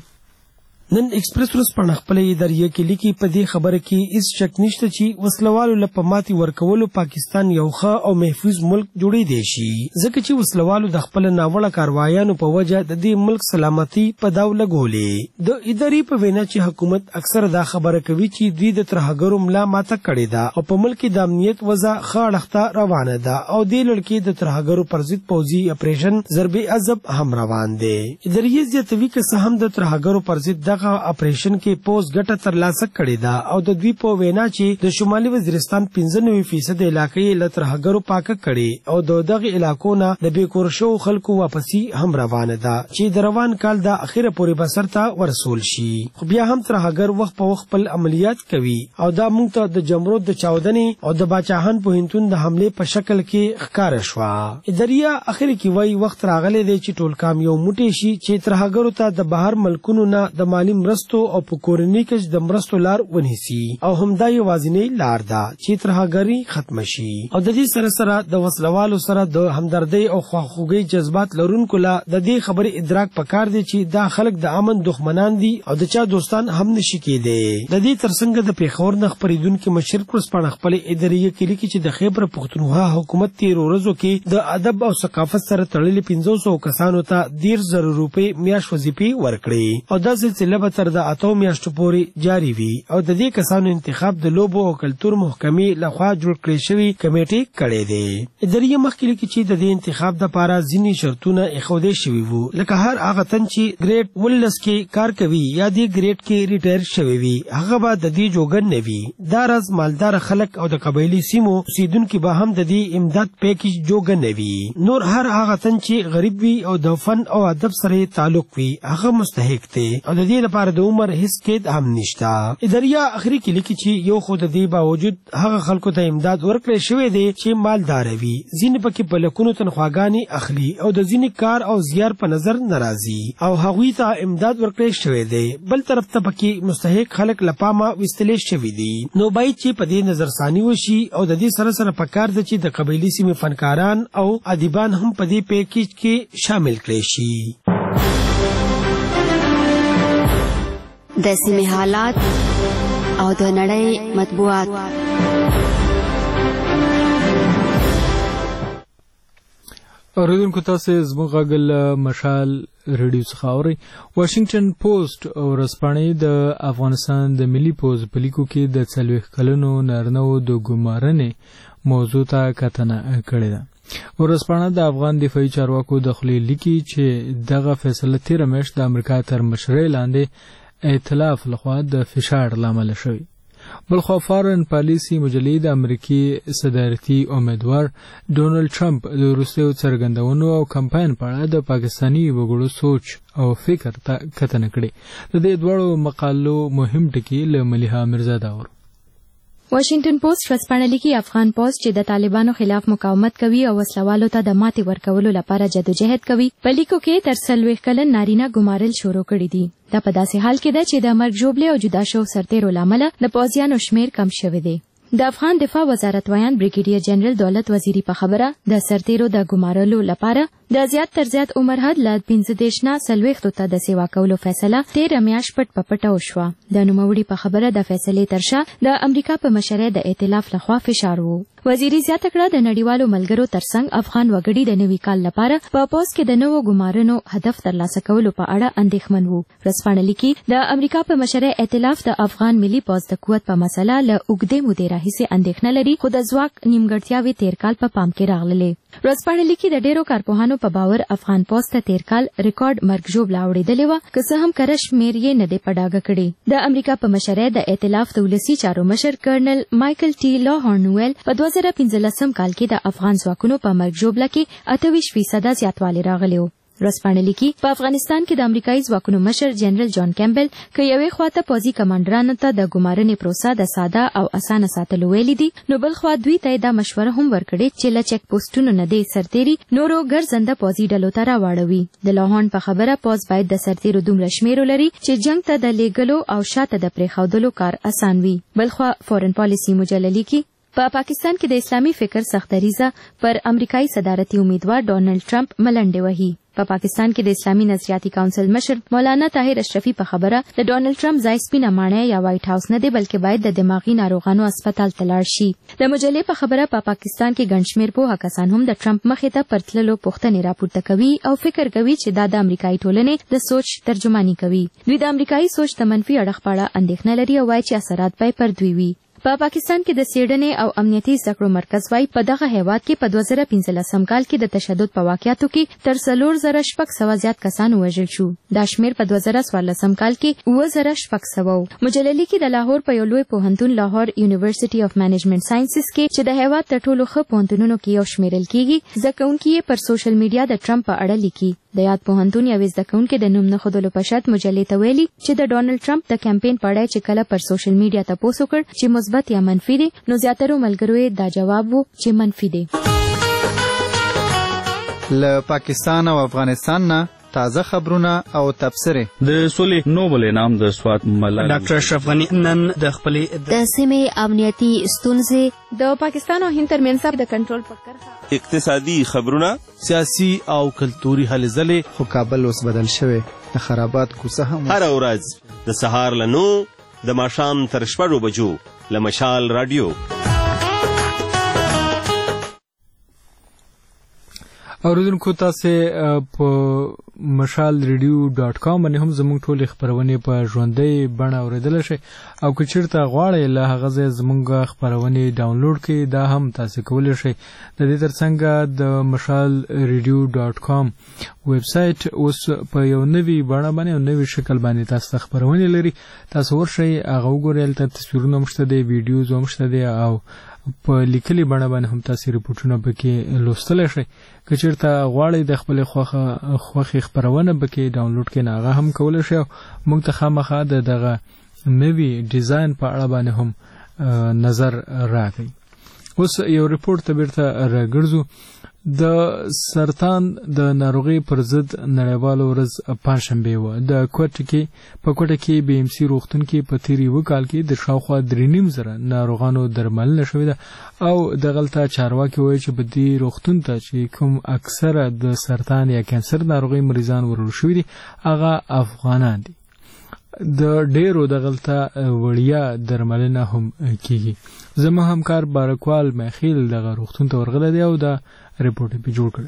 نن ایکسپریس ورځپاڼه خپل ادارې کې لیکي په دې خبره کې هیڅ شک نشته چې وسلوالو له پماتي ورکولو پاکستان یو ښه او محفوظ ملک جوړې دی شي ځکه چې وسلوالو د خپل ناوړه کاروایانو په وجه د دې ملک سلامتي په داو لګولې. د ادارې په وینا چې حکومت اکثر دا خبره کوي چې دوی د ترهګرو ملا ماته کړې ده او په ملک د امنیت وضع ښه اړخته روانه ده او دې لړکې د ترهګرو پر ضد پوځي اپریشن ضرب عذب هم روان دی. ادارې زیاتوي که څه هم د ترهګرو پر ضد دغه اپریشن کې پوز ګټه ترلاسه کړې ده او د دوی په وینا چې د شمالي وزیرستان 95% علاقې له ترهګرو پاکه کړي او دغه علاقو نه د بیکور شو خلکو واپسی هم روانه ده چې د روان کال د اخیره پورې بسر ته ورسول شي. خو بیا هم ترهګر وخت په وخت خپل عملیات کوي او دا موږ ته د جمرود د چاودنې او د باچاهان پوهنتون د حمله په شکل کې ښکار شوه. اداریا اخر کې وایي وخت راغلی دی چې ټول کام یو موټی شي چې ترهګرو ته د بهر ملکونو نه د مالی مرستو او په کورنۍ کې د مرستو لار ونیسي او همدا یوازینۍ لار ده چې ترهګري ختم شي. او د دې سره سره د وسلوالو سره د همدردۍ او خواخوږۍ جذبات لرونکو لا د دې خبرې ادراک پکار دی چې دا خلک د امن دښمنان دي او د چا دوستان هم نشي کېدی. د دې ترڅنګ د پیښور نه خبرېدونکو مشر ورځپاڼه خپل ادارې کې لیکي چې د خیبر پښتونخوا حکومت 13 ورځو کې د ادب او ثقافت سره تړلې 500 کسانو ته 100,000 روپۍ میاشت وظیفې ورکړي او دا سلسله به تر د 8 میاشتو پورې جاری وي او د دې کسانو انتخاب د لوبو او کلتور محکمې لخوا جوړ کړی شوی کمیټې کړی دی. ادارې مخکې لیکي چې د دې انتخاب لپاره ځینې شرطونه ایښودل شوي وو لکه هر هغه تن چې ګریډ 19 کې کار کوي یا دې ګریډ کې ریټایر شوی وي هغه به د دې جوګن نه وي. دا راز مالدار خلک او د قبایلی سیمو اوسیدونکو به هم د دې امداد پیکیج جوګن نه وي. نور هر هغه تن چې غریب وي او د فن او ادب سره تعلق وي هغه مستحق دی او د دې هغې لپاره د عمر هیڅ قید هم نشته. اداریه اخري کې لیکي چې یو خو د دې باوجود هغه خلکو ته امداد ورکړی شوی دی چې مالدار وي. ځینې پکې په لکونو تنخواګانې اخلي او د ځینې کار او زیار په نظر ناراضي او هغوی ته امداد ورکړی شوی دی. بل طرف ته پکې مستحق خلک له پامه ویستلی شوي دي. نو باید چې په دې نظرثاني وشي او د دې سره سره پکار ده چې د قبایلي سیمې فنکاران او ادیبان هم په دې پیکیج کې شامل کړي شي. د سیمې حالات او د نړۍ مطبوعات. اوریدونکو تاسو زموږ غږ له مشال ریډیو څخه اورئ. واشنگټن پوسټ ورځپاڼې د افغانستان د ملي پوځ په لیکو کې د 40 کلنو نارینه‌وو د ګمارنې موضوع ته کتنه کړې ده. ورځپاڼه د افغان دفاعي چارواکو د خولې لیکي چې دغه فیصله تېره میاشت د امریکا تر مشرۍ لاندې ائتلاف لخوا د فشار لامل شوی. بلخوا فارن پالیسی مجلې د امریکي صدارتي امیدوار ډونالد ټرمپ د وروستیو څرګندونو او کمپاین په اړه د پاکستاني وګړو سوچ او فکر ته کتنه کړې. د دې دواړو مقالو مهم ټکي له ملیحه میرزاده اورو. واشنگټن پوسټ ورځپاڼه لیکي افغان پوځ چې د طالبانو خلاف مقاومت کوي او وسلوالو ته د ماتې ورکولو لپاره جدوجہد کوي په لیکو کې تر 40 کلن نارینه ګمارل شروع کړي دي. دا په داسې حال کې ده چې د مرګ ژوبلې او جدا شو سرتیرو لامل د پوځیانو شمیر کم شوی دی. د افغان دفاع وزارت ویان بریګیډیر جنرال دولت وزیری په خبره د سرتیرو د ګمارلو لپاره د زیات تر زیات عمر حد له 15 نه 40 ته د سیوا کولو فیصله 13 میاشت پټ وشوه. د نوموړي په خبره د فیصلې ترشا د امریکا په مشرۍ د ائتلاف لخوا فشار وو. وزیری زیاته کړه د نړیوالو ملګرو ترڅنګ افغان وګړي د نوي کال لپاره په پوز کې د نوو ګمارنو هدف ترلاسه کولو په اړه اندېښمن وو. ورځپاڼه لیکي د امریکا په مشرۍ ائتلاف د افغان ملي پوز د قوت په مسله له اوږدې مودې راهیسې اندېښنه لري خو د ځواک نیمګړتیاوې تیر کال په پام کې راغللې. ورځپاڼه لیکي د ډیرو کارپوهانو په باور افغان پوز ته تیر کال ریکارډ مرګ ژوبله اوړېدلې وه که څه هم کره شمېر یې نه دی په ډاګه کړی. د امریکا په مشرۍ د ائتلاف د ولسي چارو مشر کرنل مایکل ټي لاهورن ویل په 2015 کال کې د افغان ځواکونو په مرګ ژوبله کې 28% زیاتوالی راغلی و. ورځپاڼه لیکي په افغانستان کې د امریکایي ځواکونو مشر جنرال جان کیمبل که یوې خواته پوځي کمانډرانو ته د ګمارنې پروسه د ساده او اسانه ساتلو ویلي دي نو بل خوا دوی ته دا مشوره هم ورکړې چې له چک پوسټونو نه دې سرتیري نورو ګرځنده پوځي ډلو ته راواړوي. د لاهورن په خبره پوځ باید د سرتیرو دومره شمېر ولري چې جنگ ته د لیږلو او شاته د پرېښودلو کار اسان وي. بل خوا فورن پالیسی مجله لیکي په پاکستان کې د اسلامي فکر سختریزه پر امریکایي صدارتي امیدوار ډونالد ټرمپ ملنډې وهي. په پاکستان کې د اسلامي نظریاتي کونسل مشر مولانا طاهر اشرفي په خبره د ډونالد ټرمپ ځای سپینه ماڼۍ یا وایټ هاوس نه دی بلکې باید د دماغي ناروغانو هسپتال ته لاړ شي. د مجلې په خبره په پاکستان کې ګڼ شمېر پوهه کسان هم د ټرمپ مخې ته پر تللو پوښتنې راپورته کوي او فکر کوي چې دا د امریکایي ټولنې د سوچ ترجماني کوي. دوی د امریکایي سوچ ته منفي اړخ په اړه اندېښنه لري او وایي چې اثرات به پر دوی وي. په پاکستان کې د څېړنې او امنیتي زده کړو مرکز وايي په دغه هیواد کې په 2015 کال کې د تشدد په واقعاتو کې تر 4600 زیات کسان وژل شو. دا شمېر په 2014 کال کې 7600 و. مجله لیکي د لاهور په یو لوی پوهنتون لاهور یونیورسيټي اف مینجمنټ ساينسز کې چې د هیواد تر ټولو ښه پوهنتونونو کې یو شمیرل کیږي زده کوونکي یې پر سوشل میډیا د ټرمپ په اړه لیکي. د یاد پوهنتون یو زده کوونکي د نوم نه ښودلو په شرط مجلې ته ویلي چې د ډونالد ټرمپ د کمپین په اړه چې کله پر سوشل میډیا تپوس وکړ چې مثبت یا منفي دی نو زیاترو ملګرو یې دا جواب وو چې منفي دی. له پاکستان او افغانستان نه تازه خبرونه او تبصرې. د سولې نوبل انعام د سوات ملک ډاکټر اشرف غنی نن د خپلې د سیمې امنیتي ستونزې د پاکستان او هند ترمنځ د کنټرول په کرښه اقتصادي خبرونه سیاسي او کلتوري هلې ځلې خو کابل اوس بدل شوی د خرابات کوڅه هم هر ورځ د سهار له 9 د ماښام تر 6 بجو له مشال رادیو. اوریدونکو تاسو په mashalradio.com باندې هم زموږ ټولې خبرونه په ژوندۍ بڼه اوریدل شي او که چیرته غواړئ له هغه ځای زموږ خبرونه ډاونلوډ کړئ دا هم تاسو کولی شئ. د دې ترڅنګ د mashalradio.com ویب سټ اوس په یو نوي بڼه باندې او نوي شکل باندې تاسو خبرونه لري. تاسو ورشئ هغه وګورئ، تصویرونه هم شته دي، ویډیوز هم شته دي او په لیکلي بڼه باندې هم تاسو ریپورتونه پکې لوستلی شئ. که چېرته غواړئ د خپلې خوښې خپرونه پکې ډاونلوډ کړئ نو هغه هم کولی شئ. موږ ته خامخا د دغه نوي ډیزاین په اړه باندې هم نظر راکړئ. اوس یو ریپورت ته بیرته راګرځو. د سرطان د ناروغۍ پر ضد نړیواله ورځ پنجشنبې وه. د کوټه کې بي ام سي روغتون کې په تیر یوه کال کې د شاوخوا 3.5 ناروغانو درملنه شوې ده او دغلته چارواکي وایي چې په دې روغتون ته چې کوم اکثره د سرطان یا کانسر ناروغۍ مریضان وروړل شوي دي هغه افغانان دي. د ډیرو دغلته وړیا درملنه هم کیږي. زما همکار بارکوال مخیل دغه روغتون ته ورغلی دی او دا ریپورت په جوړ کړی.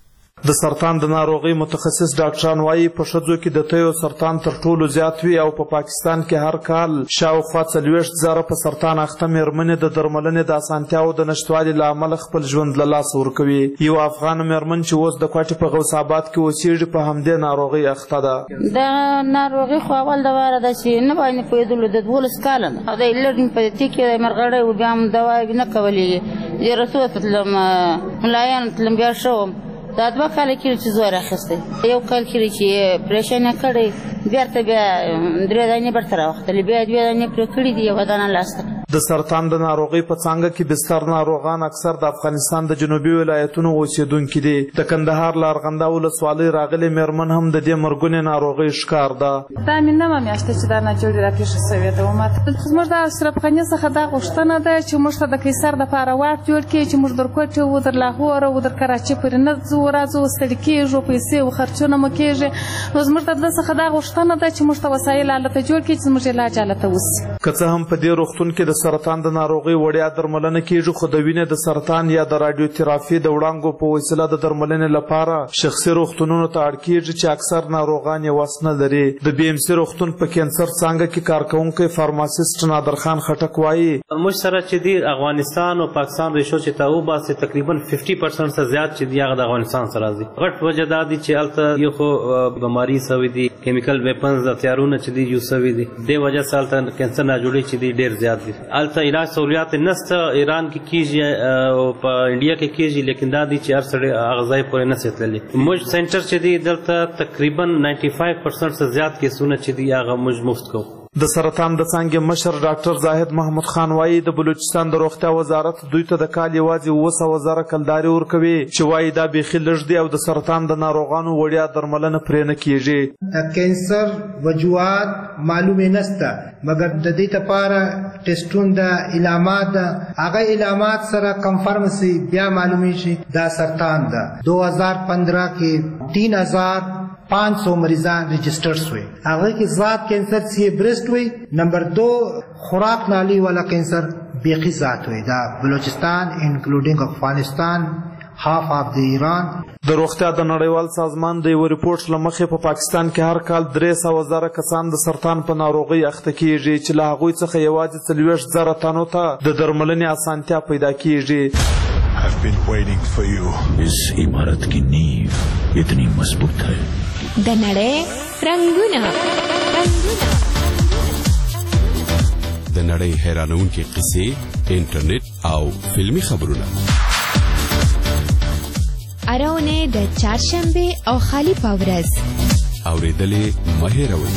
د سرطان د ناروغۍ متخصص ډاکټران وایي په ښځو کې د تیو سرطان تر ټولو زیات وي او په پاکستان کې هر کال شاوخوا 40,000 په سرطان اخته مېرمنې د درملنې د اسانتیاو د نشتوالي له امله خپل ژوند له لاسه ورکوي. یو افغان مېرمن چې اوس د کوټې په غوث آباد کې اوسېږي په همدې ناروغۍ اخته ده. د ناروغۍ خو اول د واره ده چې نه باندې پوهېدلو د 12 کاله ده او د لرډین په دې کې مرغړی و بیا هم دوا نه کولی. زه رسول تلم ملایانو تلم بیا شوم. دا 2 کاله کې چې زور اخیستی. یو کال کې چې پریشن کړی بیرته بیا 3 دانې برته راوختلې بیا 2 دانې پرې کړي دي یو دانه لاسته. د سرطان د ناروغۍ په څانګه کې بستر ناروغان اکثر د افغانستان د جنوبي ولایتونو اوسېدونکي دي. د کندهار له ارغنده ولسوالۍ راغلې مېرمن هم د دې مرګونې ناروغۍ ښکار ده. دا مې نه میاشته چې دا ناجوړې راپېښه سوې ده. زموږ د اشرف غني څخه دا غوښتنه ده چې موږ ته د قیصر دپاره واټ جوړ کړي چې موږ در کوټې و در لاهور او در کراچۍ پورې نه ځو راځو ستړي کېږو پیسې و خرچونه مو کېږي. نو زموږ ته د څخه دا غوښتنه ده چې موږ ته وسایل هلته جوړ کړي چې زموږ علاج هلته وسي. که څه هم په دې روغتون کې د سرطان د ناروغۍ وړیا درملنه کیږي خو د وینې د سرطان یا د رادیوتراپي د وړانګو په وسیله د درملنې لپاره شخصي روغتونونو ته اړ کیږي چې اکثر ناروغان یې وس نه لري. د بي ام سي روغتون په کینسر څانګه کې کارکونکی فارماسیسټ نادر خان خټک وایي موږ سره چې دی افغانستان او پاکستان ریشو چې تاو باسي تقریبا 50% څخه زیات چې دی هغه د افغانستان سره راځي. غټ وجه دا دی چې الته یو خو بیماری سوي دي کیمیکل ویپنز هتیارونه چې دی یو سوي دي د وجه سره الته کینسر نه جوړي چې دی ډیر زیات دي. الته علاج سہولیات نسته ایران کې کیږي او په انډیا کې کیږي لیکن دا دی چې هر سړی اغزای پورې نه ستللی. موږ سنټر چې دی دلته تقریبا 95% څخه زیات کیسونه چې دی هغه موږ مفت کوو. د سرطان د څانګې مشر ډاکټر زاهد محمود خان وایي د بلوچستان د روغتیا وزارت دوی ته د کال یوازې 200,000 کلدارې ورکوي چې وایي دا بیخي لږ دی او د سرطان د ناروغانو وړیا درملنه پرې نه کیږي. د کینسر وجوهات معلومې نسته مګر د دې لپاره ټیسټونه د علامات هغه علامات سره کنفرمسي بیا معلومې شي دا سرطان ده. 2015 کې 3,500 مریضان رجسٹر ہوئے. هغه کې ذات کینسر سی برسٹ ہوئی. نمبر 2 خوراک نالی والا کینسر بیخی ذات ہوئی. دا بلوچستان انکلوډینګ افغانستان هاف اف د ایران. د روغتیا د نړیوال سازمان د یو ریپورت لمخې په پاکستان کې هر کال 300,000 کسان د سرطان په ناروغۍ اخته کیږي چې له هغوی څخه یوازې 40,000 تنو ته د درملنې اسانتیا پیدا کیږي. I've been waiting for you. इस इमारत की नींव इतनी मजबूत है. د نړۍ رنگونه د نړۍ حیرانونکې قصې، انټرنیټ او فلمي خبرونه. اراونه د چهارشنبه او خالی پاورز اوریدلې مهیروي.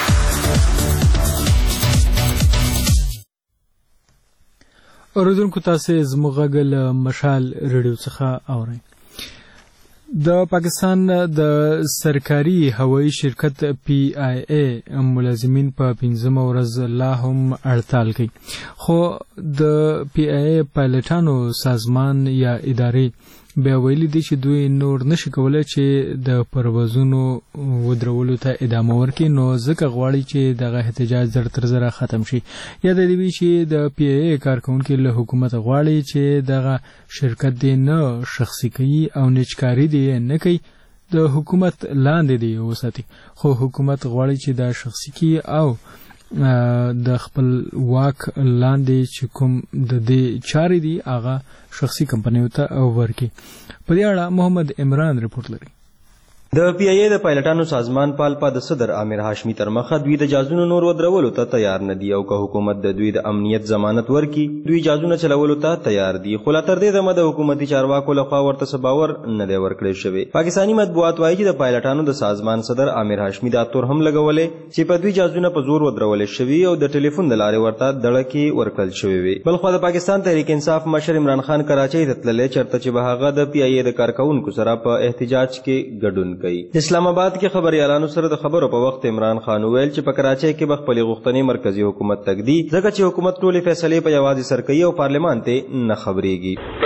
اوریدونکو تاسو زموږ غږ له مشال ریډیو څخه اورئ. د پاکستان د سرکاري هوایي شرکت PIA ملازمین په 15مه ورځ لا هم هړتال کوي خو د PIA پایلټانو سازمان یا ادارې بیا ویلي دي چې دوی نور نشي کولای چې د پروازونو ودرولو ته ادامه ورکړي نو ځکه غواړي چې دغه احتجاج تر زره ختم شي. یا د دې چې د PIA کارکونکو له حکومت غواړي چې دغه شرکت دې نه شخصي کوي او نچکاري دې نه کوي د حکومت لاندې دی وساتي خو حکومت غواړي چې دا شخصي کی او د خپل واک لاندې چې کوم د دې چارې دي هغه شخصي کمپنیو ته ورکړي. په دې اړه محمد عمران رپورت لري. د پی ای د پایلټانو سازمان پالپا د صدر عامر هاشمي تر مخه دوی د جازونو نور ودرولو ته تیار نه دي او که حکومت د دوی د امنیت ضمانت ورکي دوی جازونه چلولو ته تیار دي خو لا تر دې دمه د حکومتي چارواکو لخوا ورته څه باور نه دی ورکړی شوی. پاکستاني مطبوعات وایي چې د پایلټانو د سازمان صدر عامر هاشمي دا تور هم لګولې چې په دوی جازونه په زور ودرولې شوي او د ټلیفون د لارې ورته دړکې ورکړل شوی وي. بلخوا د پاکستان تحریک انصاف مشر عمران خان کراچۍ ته تللی چېرته چې به هغه د پی ای ای د کارکوونکو سره په احتجاج کې ګډون کوي. اسلام آباد کې خبريالانو سره د خبرو په وخت عمران خان وویل چې په کراچۍ کې به خپلې غوښتنې مرکزي حکومت تږدي ځکه چې حکومت ټولې فیصلې په یوازې سر کوي او پارلمان ته نه خبرېږي.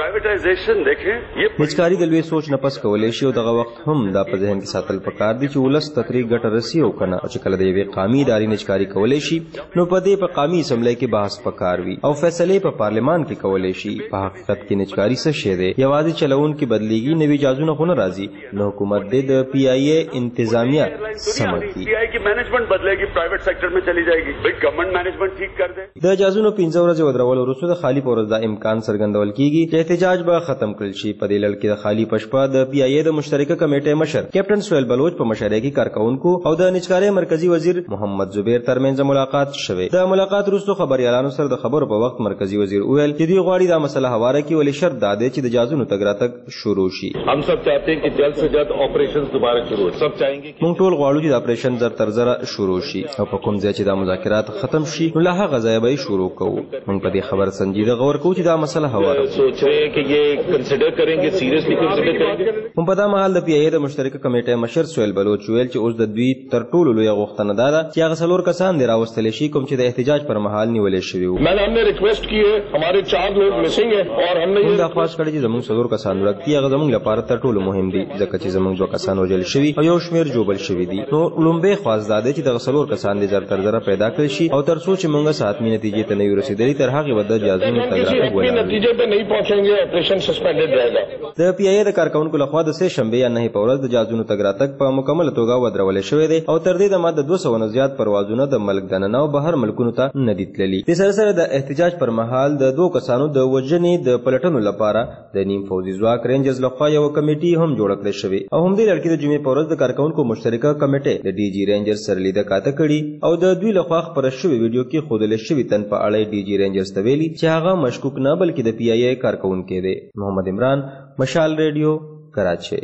وچکاري د لوی سوچ نه پس کولی شي او دغه وخت هم دا په ذهن کې ساتل پکار دي چې ولس ته ترې ګټه رسي او که نه او چې کله د یوې قامي ادارې نچکاري کولی شي نو په دې په قامي اسمبلی کې بحث پکار وي او فیصلې په پارلمان کې کولی شي. په حقیقت کې نچکاري څه شی دی؟ یوازې چلوونکي بدلیږي نوي جازونه خو نه راځي نو حکومت دې د پی ای ای انتظامیہ سمه کړي. پی ای کی مینجمنٹ بدلېږي پرایویټ سېکټر میں چلی جائے گی بھئی گورنمنٹ مینجمنٹ ٹھیک کر دے. د جازونو 15 ورځې ودرول وروسته د خالی پورز دا امکان څرګندول کیږي چې احتجاج به ختم کړل شي. په دې لړ کې د خالی پشپا د پی ای ای د مشترکه کمیټې مشر کیپټن سہیل بلوچ په مشرۍ کې کارکونکو او د نچکارۍ مرکزی وزیر محمد زبیر ترمنځ ملاقات شوه. د ملاقات وروسته خبريالانو سره د خبرو په وخت مرکزی وزیر وویل چې دوی غواړي دا مسله هواره کړي ولې شرط دا دی چې د جازونو تګ راتګ شروع شي. हम सब चाहते हैं कि जल्द से जल्द ऑपरेशंस दोबारा शुरू हो. सब चाहेंगे موږ ټول غواړو چې د اپریشن زر تر زره شروع شي او په کوم ځای چې دا مذاکرات ختم شي نو له هغه ځایه به شروع کوو. موږ په دې خبره سنجیده غور کوو چې دا مسله هواره سوچ رہے ہیں کہ یہ کنسیډر کریں گے سیریسلی کنسیډر کریں گے. هم په دا مهال د پی ای ای د مشترکه کمیټې مشر سہیل بلوچ ویل چې اوس د دوی تر ټولو لوی غوښتنه دا ده چې هغه څلور کسان دې راوستل شي کوم چې د احتجاج پر مهال نیولې شوي وو. میں نے ریکویسٹ کی ہے ہمارے 4 لوگ مسنگ ہیں اور ہم نے یہ درخواست کړې چې زموږ څلور کسان ورک دي هغه زموږ لپاره تر ټولو مهم دي ځکه چې زموږ 2 کسان وژل شوي او یو شمېر جوبل شوي دي. نو لومبه خواست داده چې دغه څلور کسان دې زر تر زره پیدا کړی شي او تر څو چې موږ ساتمي نتیجې ته نه یو رسیدلی تر هغه وخت جازونو تګراتګ ولاړ نتیجې ته نه پہنچेंगे اپریشن سسپینډډ रहेगा. د پی ای ای د کارکونکو لخوا د سه شنبه یا نه په ورځ د جازونو تګراتګ په مکمل توګه ودرول شوی دی او تر دې دمه د 200 نه زیات پروازونه د ملک دننه او بهر ملکونو ته نه دي تللي. د سره سره د احتجاج پر مهال د 2 کسانو د وژنې د پلټنو لپاره د نیم فوجي ځواک رینجرز لخوا یو کمیټي هم جوړ کړی شوی او هم دې لړ کې د جمعې په ورځ د کارکونکو مشترکه کمیټې د ډي جی رینجرز سره لیده کاته کړي او د دوی لخوا خبره شوی ویډیو کې خودل شوی تن په اړه ډي جی رینجرز ته ویلي چې هغه مشکوک نه بلکې د پی ای ای کارکونکو دی. محمد عمران، مشال ریډیو، کراچۍ.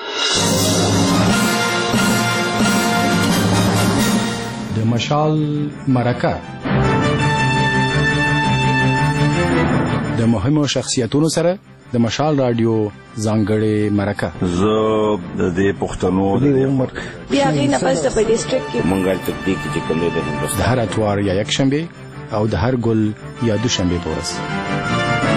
د مشال مرکه د مهمو شخصیتونو سره د مشال رادیو ځانګړې مرکه. زه د دې پښتنو د عمر بیا غي نه پس په ډیسټریکټ کې مونږه تدقیق چې کوم دی د د هر اتوار یا یک شنبه او د هر ګل یا دوشنبه په ورځ.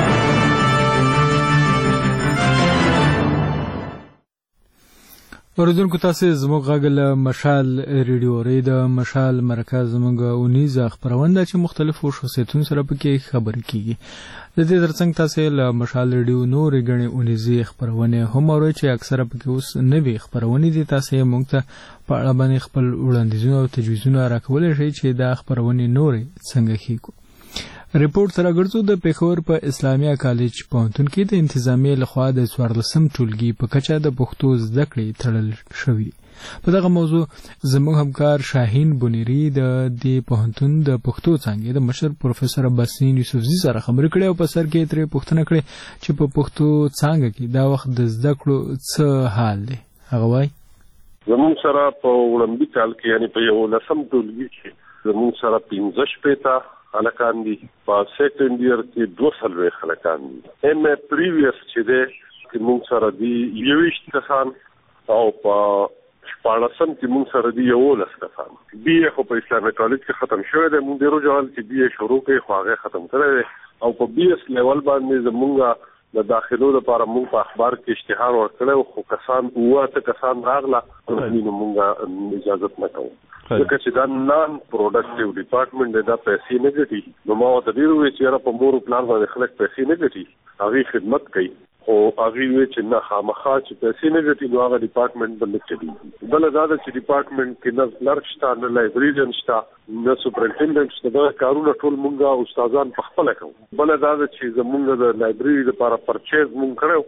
اوریدونکو تاسو زموږ غږ له مشال ریډیو ری د مشال مرکز زموږ اونیزه خبرونه چې مختلفو شخصیتونو سره پکې خبرې کیږي. د دې ترڅنګ تاسو له مشال ریډیو نورې غني اونیزه خبرونه هم اورئ چې اکثره پکې اوس نوې خبرونه دي. تاسو موږ ته په اړه باندې خپل وړاندیزونه او تجویزونه راکولای شئ چې دا خبرونه نورې څنګه کیږي. ریپورت سره ګرځو د پیښور په اسلامیه کالج پوهنتون کې د انتظامیه لخوا د 14م ټولګي په کچه د پښتو زده کړې تړل شوی. په دغه موضوع زموږ همکار شاهین بونیری د دې پوهنتون د پښتو څانګې د مشر پروفیسور عباسین یوسفزي سره خبرې کړې او په سر کې ترې پوښتنه کړې چې په پښتو څانګه کې دا وخت د زده کړو څه حال دی. هغه وایي زموږ سره په وړاندې کال کې یعنی په 11م ټولګي کې زموږ سره 15 شپېته خلکان دي، په سیکنډ ایئر کې 200 خلکان دي. ایم ای پریویس چې دی چې موږ سره دي 20 کسان او په 14م کې موږ سره دي 11 کسان. بی ای خو په اسلامي کالج کې ختم شوی دی. موږ ډېرو جوال چې بی ای شروع کړي خو هغه ختم کړی دی او په بی ایس لیول باندې زموږ د داخلو لپاره موږ په اخبار کې اشتهار ورکړی خو کسان 9 کسان راغله نو موږ اجازه نه کوو ځکه چې دا نان پروډکټیو ډپارټمنټ دی، دا پیسې نه ګټي. نو ما ورته ډېر وویل چې یاره په مور و پلار باندې خلک پیسې نه ګټي، هغې خدمت کوي. خو هغې وویل چې نه خامخا چې پیسې نه ګټي نو هغه ډپارټمنټ به نه چلېږي. بله دا ده چې ډپارټمنټ کې نه کلرک شته، نه لایبریرین شته، نه سپرنټینډنټ شته. دغه کارونه ټول مونږ استادان په خپله کوو. بله دا ده چې زمونږ د لایبرري لپاره پرچیز مونږ کړی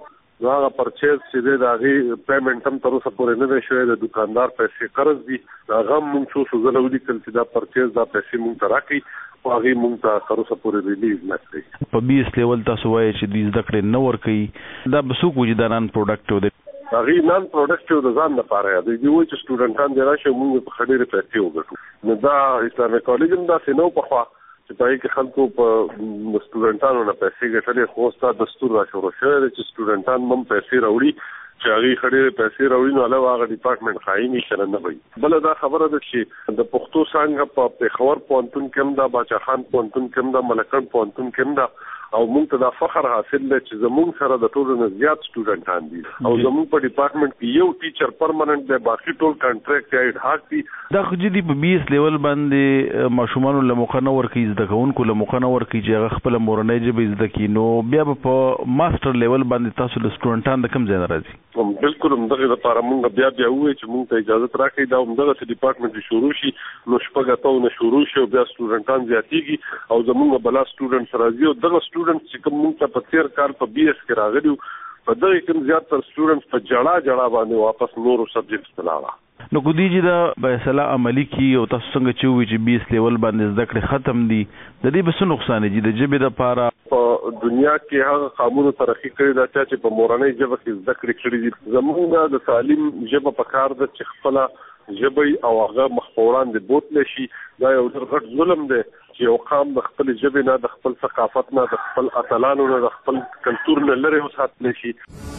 نو هغه پرچیز چې دی د هغې پیمنټ هم تر اوسه پورې نه دی شوی، د دکاندار پیسې قرض دي، هغه هم موږ څو ځله ولیکل چې دا پرچیز دا پیسې موږ ته راکړي، خو هغې موږ ته تر اوسه پورې ریلیز نه کړي. په BS لیول تاسو وایئ چې دوی زده کړې نه ورکوي، دا به څوک وایي دا نان پروډکټیو دی؟ هغې نان پروډکټیو د ځان لپاره دی، دوی وایي چې سټوډنټان دې راشي موږ په ښه ډېرې پیسې وګټو. نو دا اسلامي کالج هم داسې نه و پخوا چې په هغې کې خلکو په سټوډنټانو نه پیسې ګټلې، خو اوس دا دستور را شروع شوی دی چې سټوډنټان هم پیسې راوړي، چې هغې ښه ډېرې پیسې راوړي، نو علاوه هغه ډپارټمنټ خایني سره نه وي. بله دا خبره ده چې د پښتو څانګه په پېښور پوهنتون کې هم ده، باچا خان پوهنتون کې هم ده، ملکن پوهنتون کې هم ده، او موږ ته دا فخر حاصل دی چې زموږ سره د ټولو نه زیات سټوډنټان دي، او زموږ په ډپارټمنټ کې یو ټیچر پرمننټ دی، باقي ټول کانټریکټ یا اډهاک دي. دا خو جدي په BS لیول باندې ماشومانو له موقع نه ورکوي، زده کوونکو له موقع نه ورکوي چې هغه خپله مورنۍ ژبه زده کړي، نو بیا به په ماسټر لیول باندې تاسو له سټوډنټان د کوم ځای نه راځي؟ بالکل همدغې لپاره موږ بیا ووایو چې موږ ته اجازت راکړئ دا همدغسې ډپارټمنټ شروع شي، نو شپږ اتو نه شروع شي او بیا سټوډنټان زیاتېږي او زموږ بلا سټوډنټس راځي، او دغه سټوډنټس چې کوم موږ ته په تېر کال په BS کې راغلي وو، په دغې کوم زیاتره سټوډنټس په جړا باندې واپس نورو سبجیکټس ته لاړه. نو که دوی چې دا فیصله عملي کړي او تاسو څنګه چې ووایي چې BS لیول باندې زده کړې ختم دي، د دې به څه نقصان دی د ژبې دپاره؟ په دنیا کې هغه قامونو ترقي کړې ده چا چې په مورنۍ ژبه کې زده کړې کړي دي. زموږ د تعلیم ژبه پکار ده چې خپله ژبه او هغه مخ په وړاندې بوتلی شي. دا یو ډېر غټ ظلم دی چې یو قام د خپل ژبې نه، د خپل ثقافت نه، د خپل اتلانو نه، د خپل کلتور نه لرې وساتلی شي.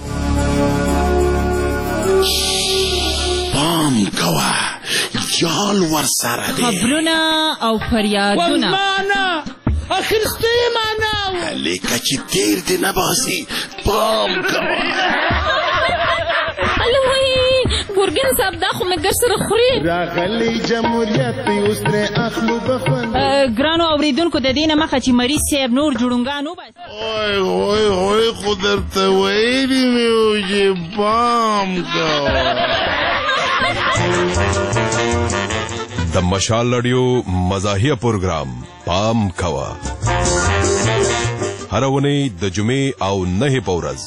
پام کوه جال ورسره دی، خبرونه او فریادونه اخر ستوی معنا لیکه چې تیر دی نباسي. پام کوه ګورګین صاحب دا خو مې در سره خوري. راغلی جمهوریت اوس ترې اخلو بخون. ګرانو اورېدونکو د دې نه مخه چې مریض صاحب نور جوړونګان وباسي، اوی خو درته ویلي مې وو چې پام کوه. د مشال رادیو مزاحیه پروګرام پام کوه، هره اونۍ د جمعې او 9 په ورځ.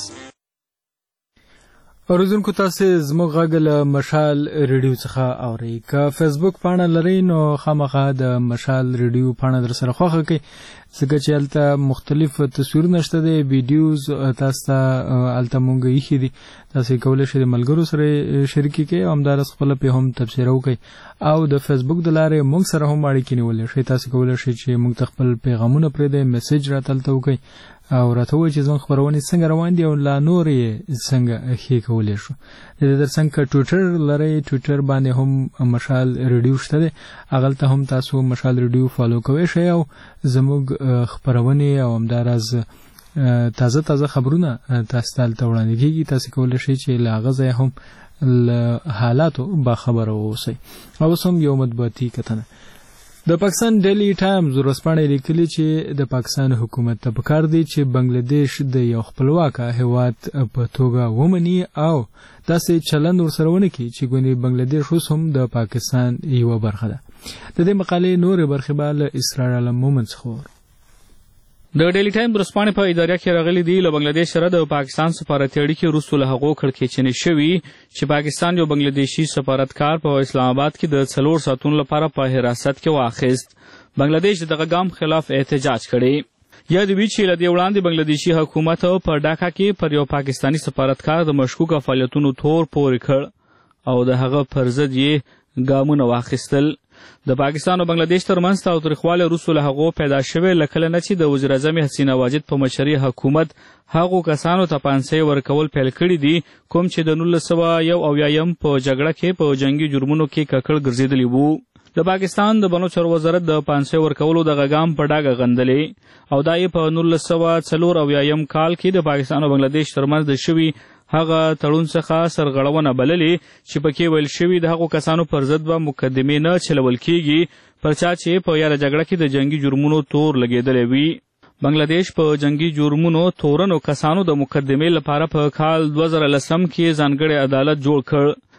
اوریدونکو تاسو زموږ غږ له مشال ریډیو څخه اورئ. که فیسبوک پاڼه لرئ نو خامخا د مشال ریډیو پاڼه در سره خوښه کړئ، ځکه چې هلته مختلف تصویرونه شته دي، ویډیوز تاسو ته هلته مونږ ایښي دي، تاسو کولی شئ د ملګرو سره شریکې کړئ او همداراز خپله پرې هم تبصره وکړئ، او د فیسبوک د لارې مونږ سره هم اړیکې نیولی شئ. تاسو کولی شئ چې مونږ ته خپل پیغامونه پرېږدئ، میسج راته هلته وکړئ او راته ووایئ چې زموږ خپرونې څنګه روان دي او لا نور یې څنګه ښې کولی شو. د دې تر څنګ که ټویټر لرئ، ټویټر باندې هم مشال ریډیو شته دی، هغلته هم تاسو مشال ریډیو فالو کوئ شئ او زموږ خپرونې او همداراز تازه خبرونه تاسو ته هلته وړاندې کېږي. تاسو کولی شئ چې له هغه ځایه هم له حالاتو باخبره واوسئ. اوس هم یو مطبوعاتي کتنه. د پاکستان ډیلی ټایمز ورځپاڼې لیکلي چې د پاکستان حکومت ته پکار دی چې بنگلادیش د یو خپلواکه هیواد په توګه ومني او داسې چلند ورسره ونه کړي چې ګونې بنگلادیش اوس هم د پاکستان یوه برخه ده. د دې مقالې نورې برخې به له اسرار عالم مومند څخه وورو. د ډیلی ټایم ورځپاڼې په اداره کې راغلي دي له بنگلادیش سره د پاکستان سفارتي اړیکې وروسته له هغو کړکېچنې شوي چې پاکستان یو بنگلادیشي سفارتکار په اسلام آباد کې د 4 ساعتونو لپاره په حراست کې واخیست. بنگلادیش دغه ګام خلاف احتجاج کړی. یاد وي چې له دې وړاندې بنگلادیشي حکومت په ډاکا کې پر یو پاکستاني سفارتکار د مشکوکه فعالیتونو تور پورې کړ او د هغه پر ضد یې ګامونه واخیستل. د پاکستان او بنگلادیش ترمنځ تاوتریخوالی وروسته له هغو پیدا شوی له کله نه چې د وزیر اعظم حسین واجد په مشرۍ حکومت هغو کسانو ته پانسۍ ورکول پیل کړي دي کوم چې د 1971 په جګړه کې په جنگي جرمونو کې ککړ ګرځېدلي وو. د پاکستان د بنو چارو وزارت د پانسۍ ورکولو دغه ګام په ډاګه غندلې او دا یې په 1994 کال کې د پاکستان او بنگلادیش ترمنځ د شوي هغه تړون څخه سرغړونه بللې چې پکې ویل شوي د هغو کسانو پر ضد به مقدمې نه چلول کیږي پر چا چې په یاره جګړه کې د جنگي جرمونو تور لګېدلی وي. بنگلادیش په جنگي جرمونو تورنو کسانو د مقدمې لپاره په کال 2010 کې ځانګړی عدالت جوړ کړ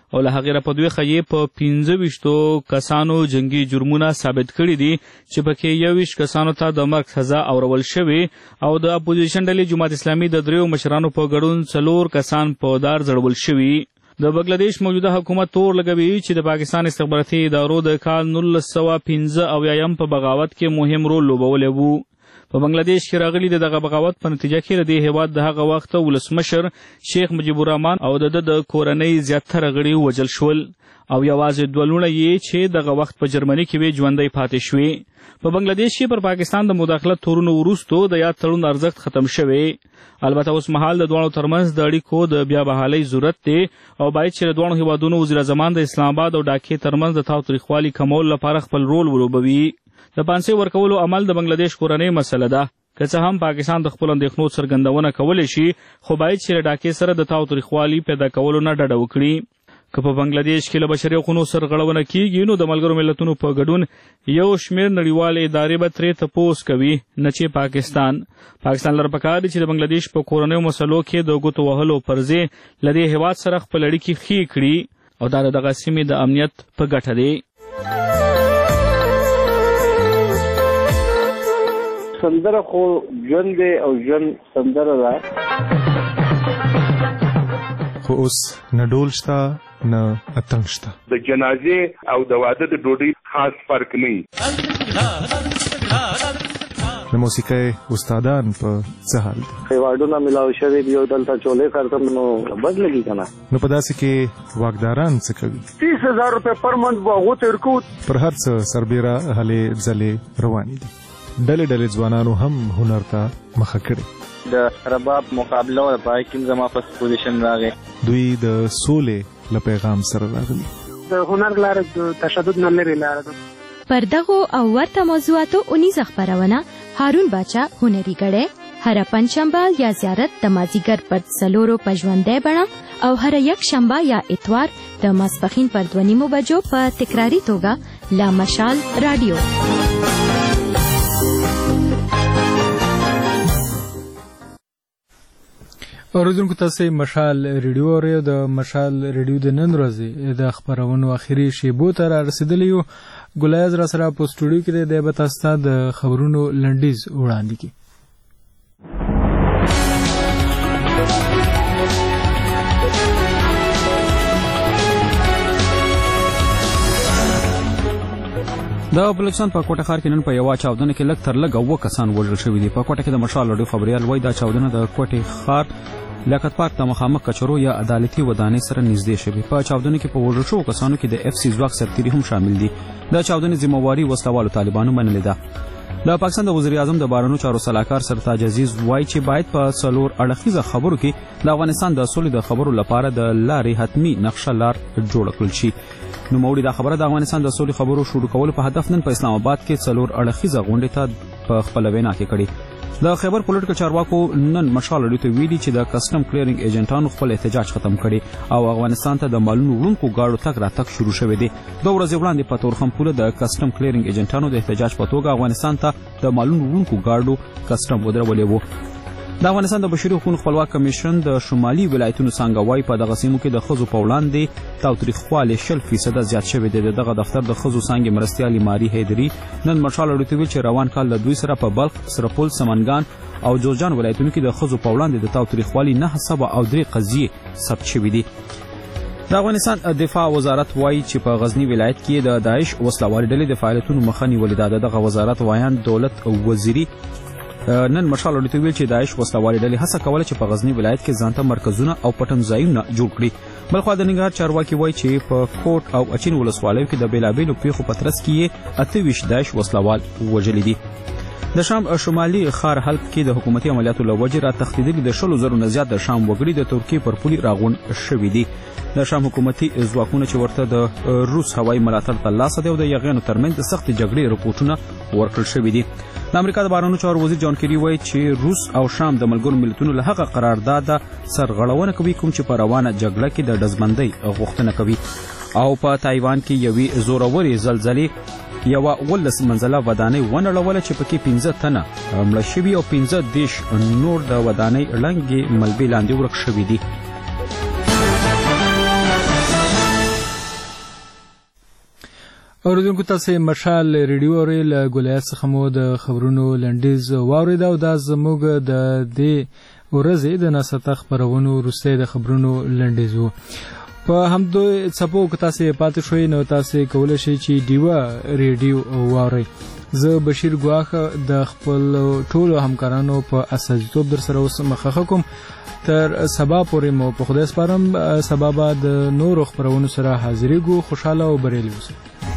او له هغې راپدویخه یې په 25 کسانو جنگي جرمونه ثابت کړي دي چې پکې 21 کسانو ته د مرګ سزا اورول شوې او د اپوزیشن ډلې جماعت اسلامي د 3 مشرانو په ګډون 4 کسان په دار ځړول شوي. د بنگلادیش موجوده حکومت تور لګوي چې د پاکستان استخباراتي ادارو د کال 1915 په بغاوت کې مهم رول لوبولی وو. په بنگلادیش کې راغلي دغه بغاوت په نتیجه کې د دې هیواد د هغه وخت ولسمشر شیخ مجیب الرحمن او د کورنۍ زیاتره غړي وژل شول او یوازې 2 لوڼې یې چې دغه وخت په جرمني کې وې ژوندۍ پاتې شوې. په بنگلادیش کې پر پاکستان د مداخلت تورونو وروستو د یاد تړون ارزښت ختم شوی. البته اوس مهال د دوانو ترمنځ د اړیکو د بیا بحالۍ ضرورت دی او باید چې د دوانو هیوادونو وزیر اعظمان د اسلام آباد او ډاکې ترمنځ د تاوتریخوالي کمولو لپاره خپل رول ولوبوي. د پانسۍ ورکولو عمل د بنگلادیش کورنۍ مسله ده. که څه هم پاکستان د خپل اندېښنو څرګندونه کولی شي خو باید چې له ډاکې سره د تاوتریخوالي پیدا کولو نه ډډه وکړي. که په بنگلادیش کې له بشري حقوقو سرغړونه کیږي نو د ملګرو ملتونو په ګډون یو شمېر نړیوالې ادارې به ترې تپوس کوي نه چې پاکستان لره پکار دی چې د بنگلادیش په کورنیو مسلو کې د ګوتو وهلو پر ځای له دې هېواد سره خپل اړیکې ښې کړي او دا د دغه سیمې د امنیت په ګټه دی. سندره خو ژوند دی او ژوند سندره ده خو اوس نه ډول شته نه اتنګ شته. د جنازې او د واده د ډوډۍ خاص فرق نه وي. د موسیقۍ استادان په څه حال دي؟ ایوارډونه ملاو شوي دي او دلته چولې کارتم نو بد لګي که نه. نو په داسې کې واکداران څه کوي؟ 30,000 روپۍ پر منت به هغو ته ورکوو. پر هر څه سربیره هلې ځلې روانې دي. ډلې ځوانانو هم هنر ته مخه کړې. د رباب مقابله وه په هغې کې زما فست پوزیشن راغی. دوی د سولې له پیغام سره راغلي. د هنر لاره د تشدد نه لرې لاره ده. پر دغو او ورته موضوعاتو اونیزه خپرونه هارون باچا هنري ګړی هره پنجشنبه یا زیارت د مازیګر پر 4 په ژوندۍ بڼه او هره یک شنبه یا اتوار د ماسپښین پر 2:30 بجو په تکراري توګه لا مشال رادیو. اوریدونکو تاسو مشال ریډیو اورئ. د مشال ریډیو د نن ورځې د خبرونو اخیری شیبو ته رسیدلی یو. ګلایز را سره په سټوډیو کې د به تاسو ته د خبرونو لنډیز وړاندې کړي. د بلوچستان په کوټه ښار کې نن په یوه چاودنه کې لږ تر لږه 2 کسان وژل شوي دي. په کوټه کې د مشال رادیو خبریال وایي دا چاودنه د کوټې ښار لیاقت پارک د مخامخ کچرو یا عدالتي ودانۍ سره نږدې شوې. په چاودنه کې په وژل شوو کسانو کې د FC ځواک سرتیري هم شامل دي. د چاودنې ذمهواري وسلوالو طالبانو منلې ده. د پاکستان د وزیر اعظم د بهرنیو چارو سلاکار سرتاج عزیز وایي چې باید په 4 اړخیزه خبرو کې د افغانستان د سولې د خبرو لپاره د لارې حتمي نقشه لار جوړه کړل شي. نوموړي دا خبره د افغانستان د سولې خبرو شروع کولو په هدف نن په اسلام آباد کې 4 اړخیزه غونډې ته په خپله وینا کې کړې. د خیبر پولیټیکل چارواکو نن مشال رادیو ته ویلي چې د کسټم کلیرینګ ایجنټانو خپل احتجاج ختم کړي او افغانستان ته د مالونو وړونکو گاډو تګ راتګ شروع شوی دی. 2 ورځې وړاندې په تورخم پوله د کسټم کلیرینګ ایجنټانو د احتجاج په توګه افغانستان ته د مالونو وړونکو گاډو کسټم ودرولې وو. د افغانستان د بشري حقوقو خپلواک کمیشن د شمالي ولایتونو څنګه وایي په دغه سیمو کې د ښځو په وړاندې تاوتریخوالی 40% زیات شوی دی. دغه دفتر د ښځو څانګې مرستیالې ماري حیدري نن مشال رادیو ته ویل چې روان کال د دوی سره په بلخ، سرپل، سمنګان او جوزجان ولایتونو کې د ښځو په وړاندې د تاوتریخوالي 903 قضیې ثبت شوي دي. د افغانستان دفاع وزارت وایي چې په غزنی ولایت کې د داعش وسلوالې ډلې د فعالیتونو مخه نیولې ده. دغه وزارت وایان دولت وزیري نن مشال رادیو ته ویل چې داعش وسلوالې ډلې هڅه کوله چې په غزنی ولایت کې ځانته مرکزونه او پټن ځایونه جوړ کړي. بلخوا د ننګرهار چارواکي وایي چې په کوټ او اچین ولسوالیو کې د بیلابیلو پیښو په ترڅ کې یې 28 داعش وسلوال وژلي دي. د شام شمالي ښار حلب کې د حکومتي عملیاتو له وجې را تښتېدلي د 100,000 نه زیات د شام وګړي د ترکیې پر پولې راغونډ شوي دي. د شام حکومتي ځواکونه چې ورته د روس هوایي ملاتړ ترلاسه دی او د یاغیانو ترمنځ د سختې جګړې رپورټونه ورکړل شوي دي. د امریکا د بهرنیو چارو وزیر جان کیری وایي چې روس او شام د ملګرو ملتونو له هغه قرارداده سرغړونه کوي کوم چې په روانه جګړه کې د ډزبندۍ غوښتنه کوي. او په تایوان کې یوې زورورې زلزلې یوه 18 منزله ودانۍ ونړوله چې پکې 15 تنه مړه شوي او 15 نور د ودانۍ ړنګې ملبې لاندې ورک شوي دي. اوریدونکو تاسو مشال ریډیو اورئ له ګولیات څخه مو د خبرونو لنډیز واورید او دا زموږ د دې ورځې د ناسته خبرونو وروسته د خبرونو لنډیز وو. په همدو څپو کې تاسو پاتې شوي نو تاسو کولای شئ چې ډیوا ریډیو واورئ. زه بشیر ګواخ د خپل ټولو همکارانو په اساسیتوب در سره اوس مخه کوم. تر سبا پورې مو په خدای سپارم. سبا به د نورو خبرونو سره حاضرېږو. خوشاله او بریالي اوسئ.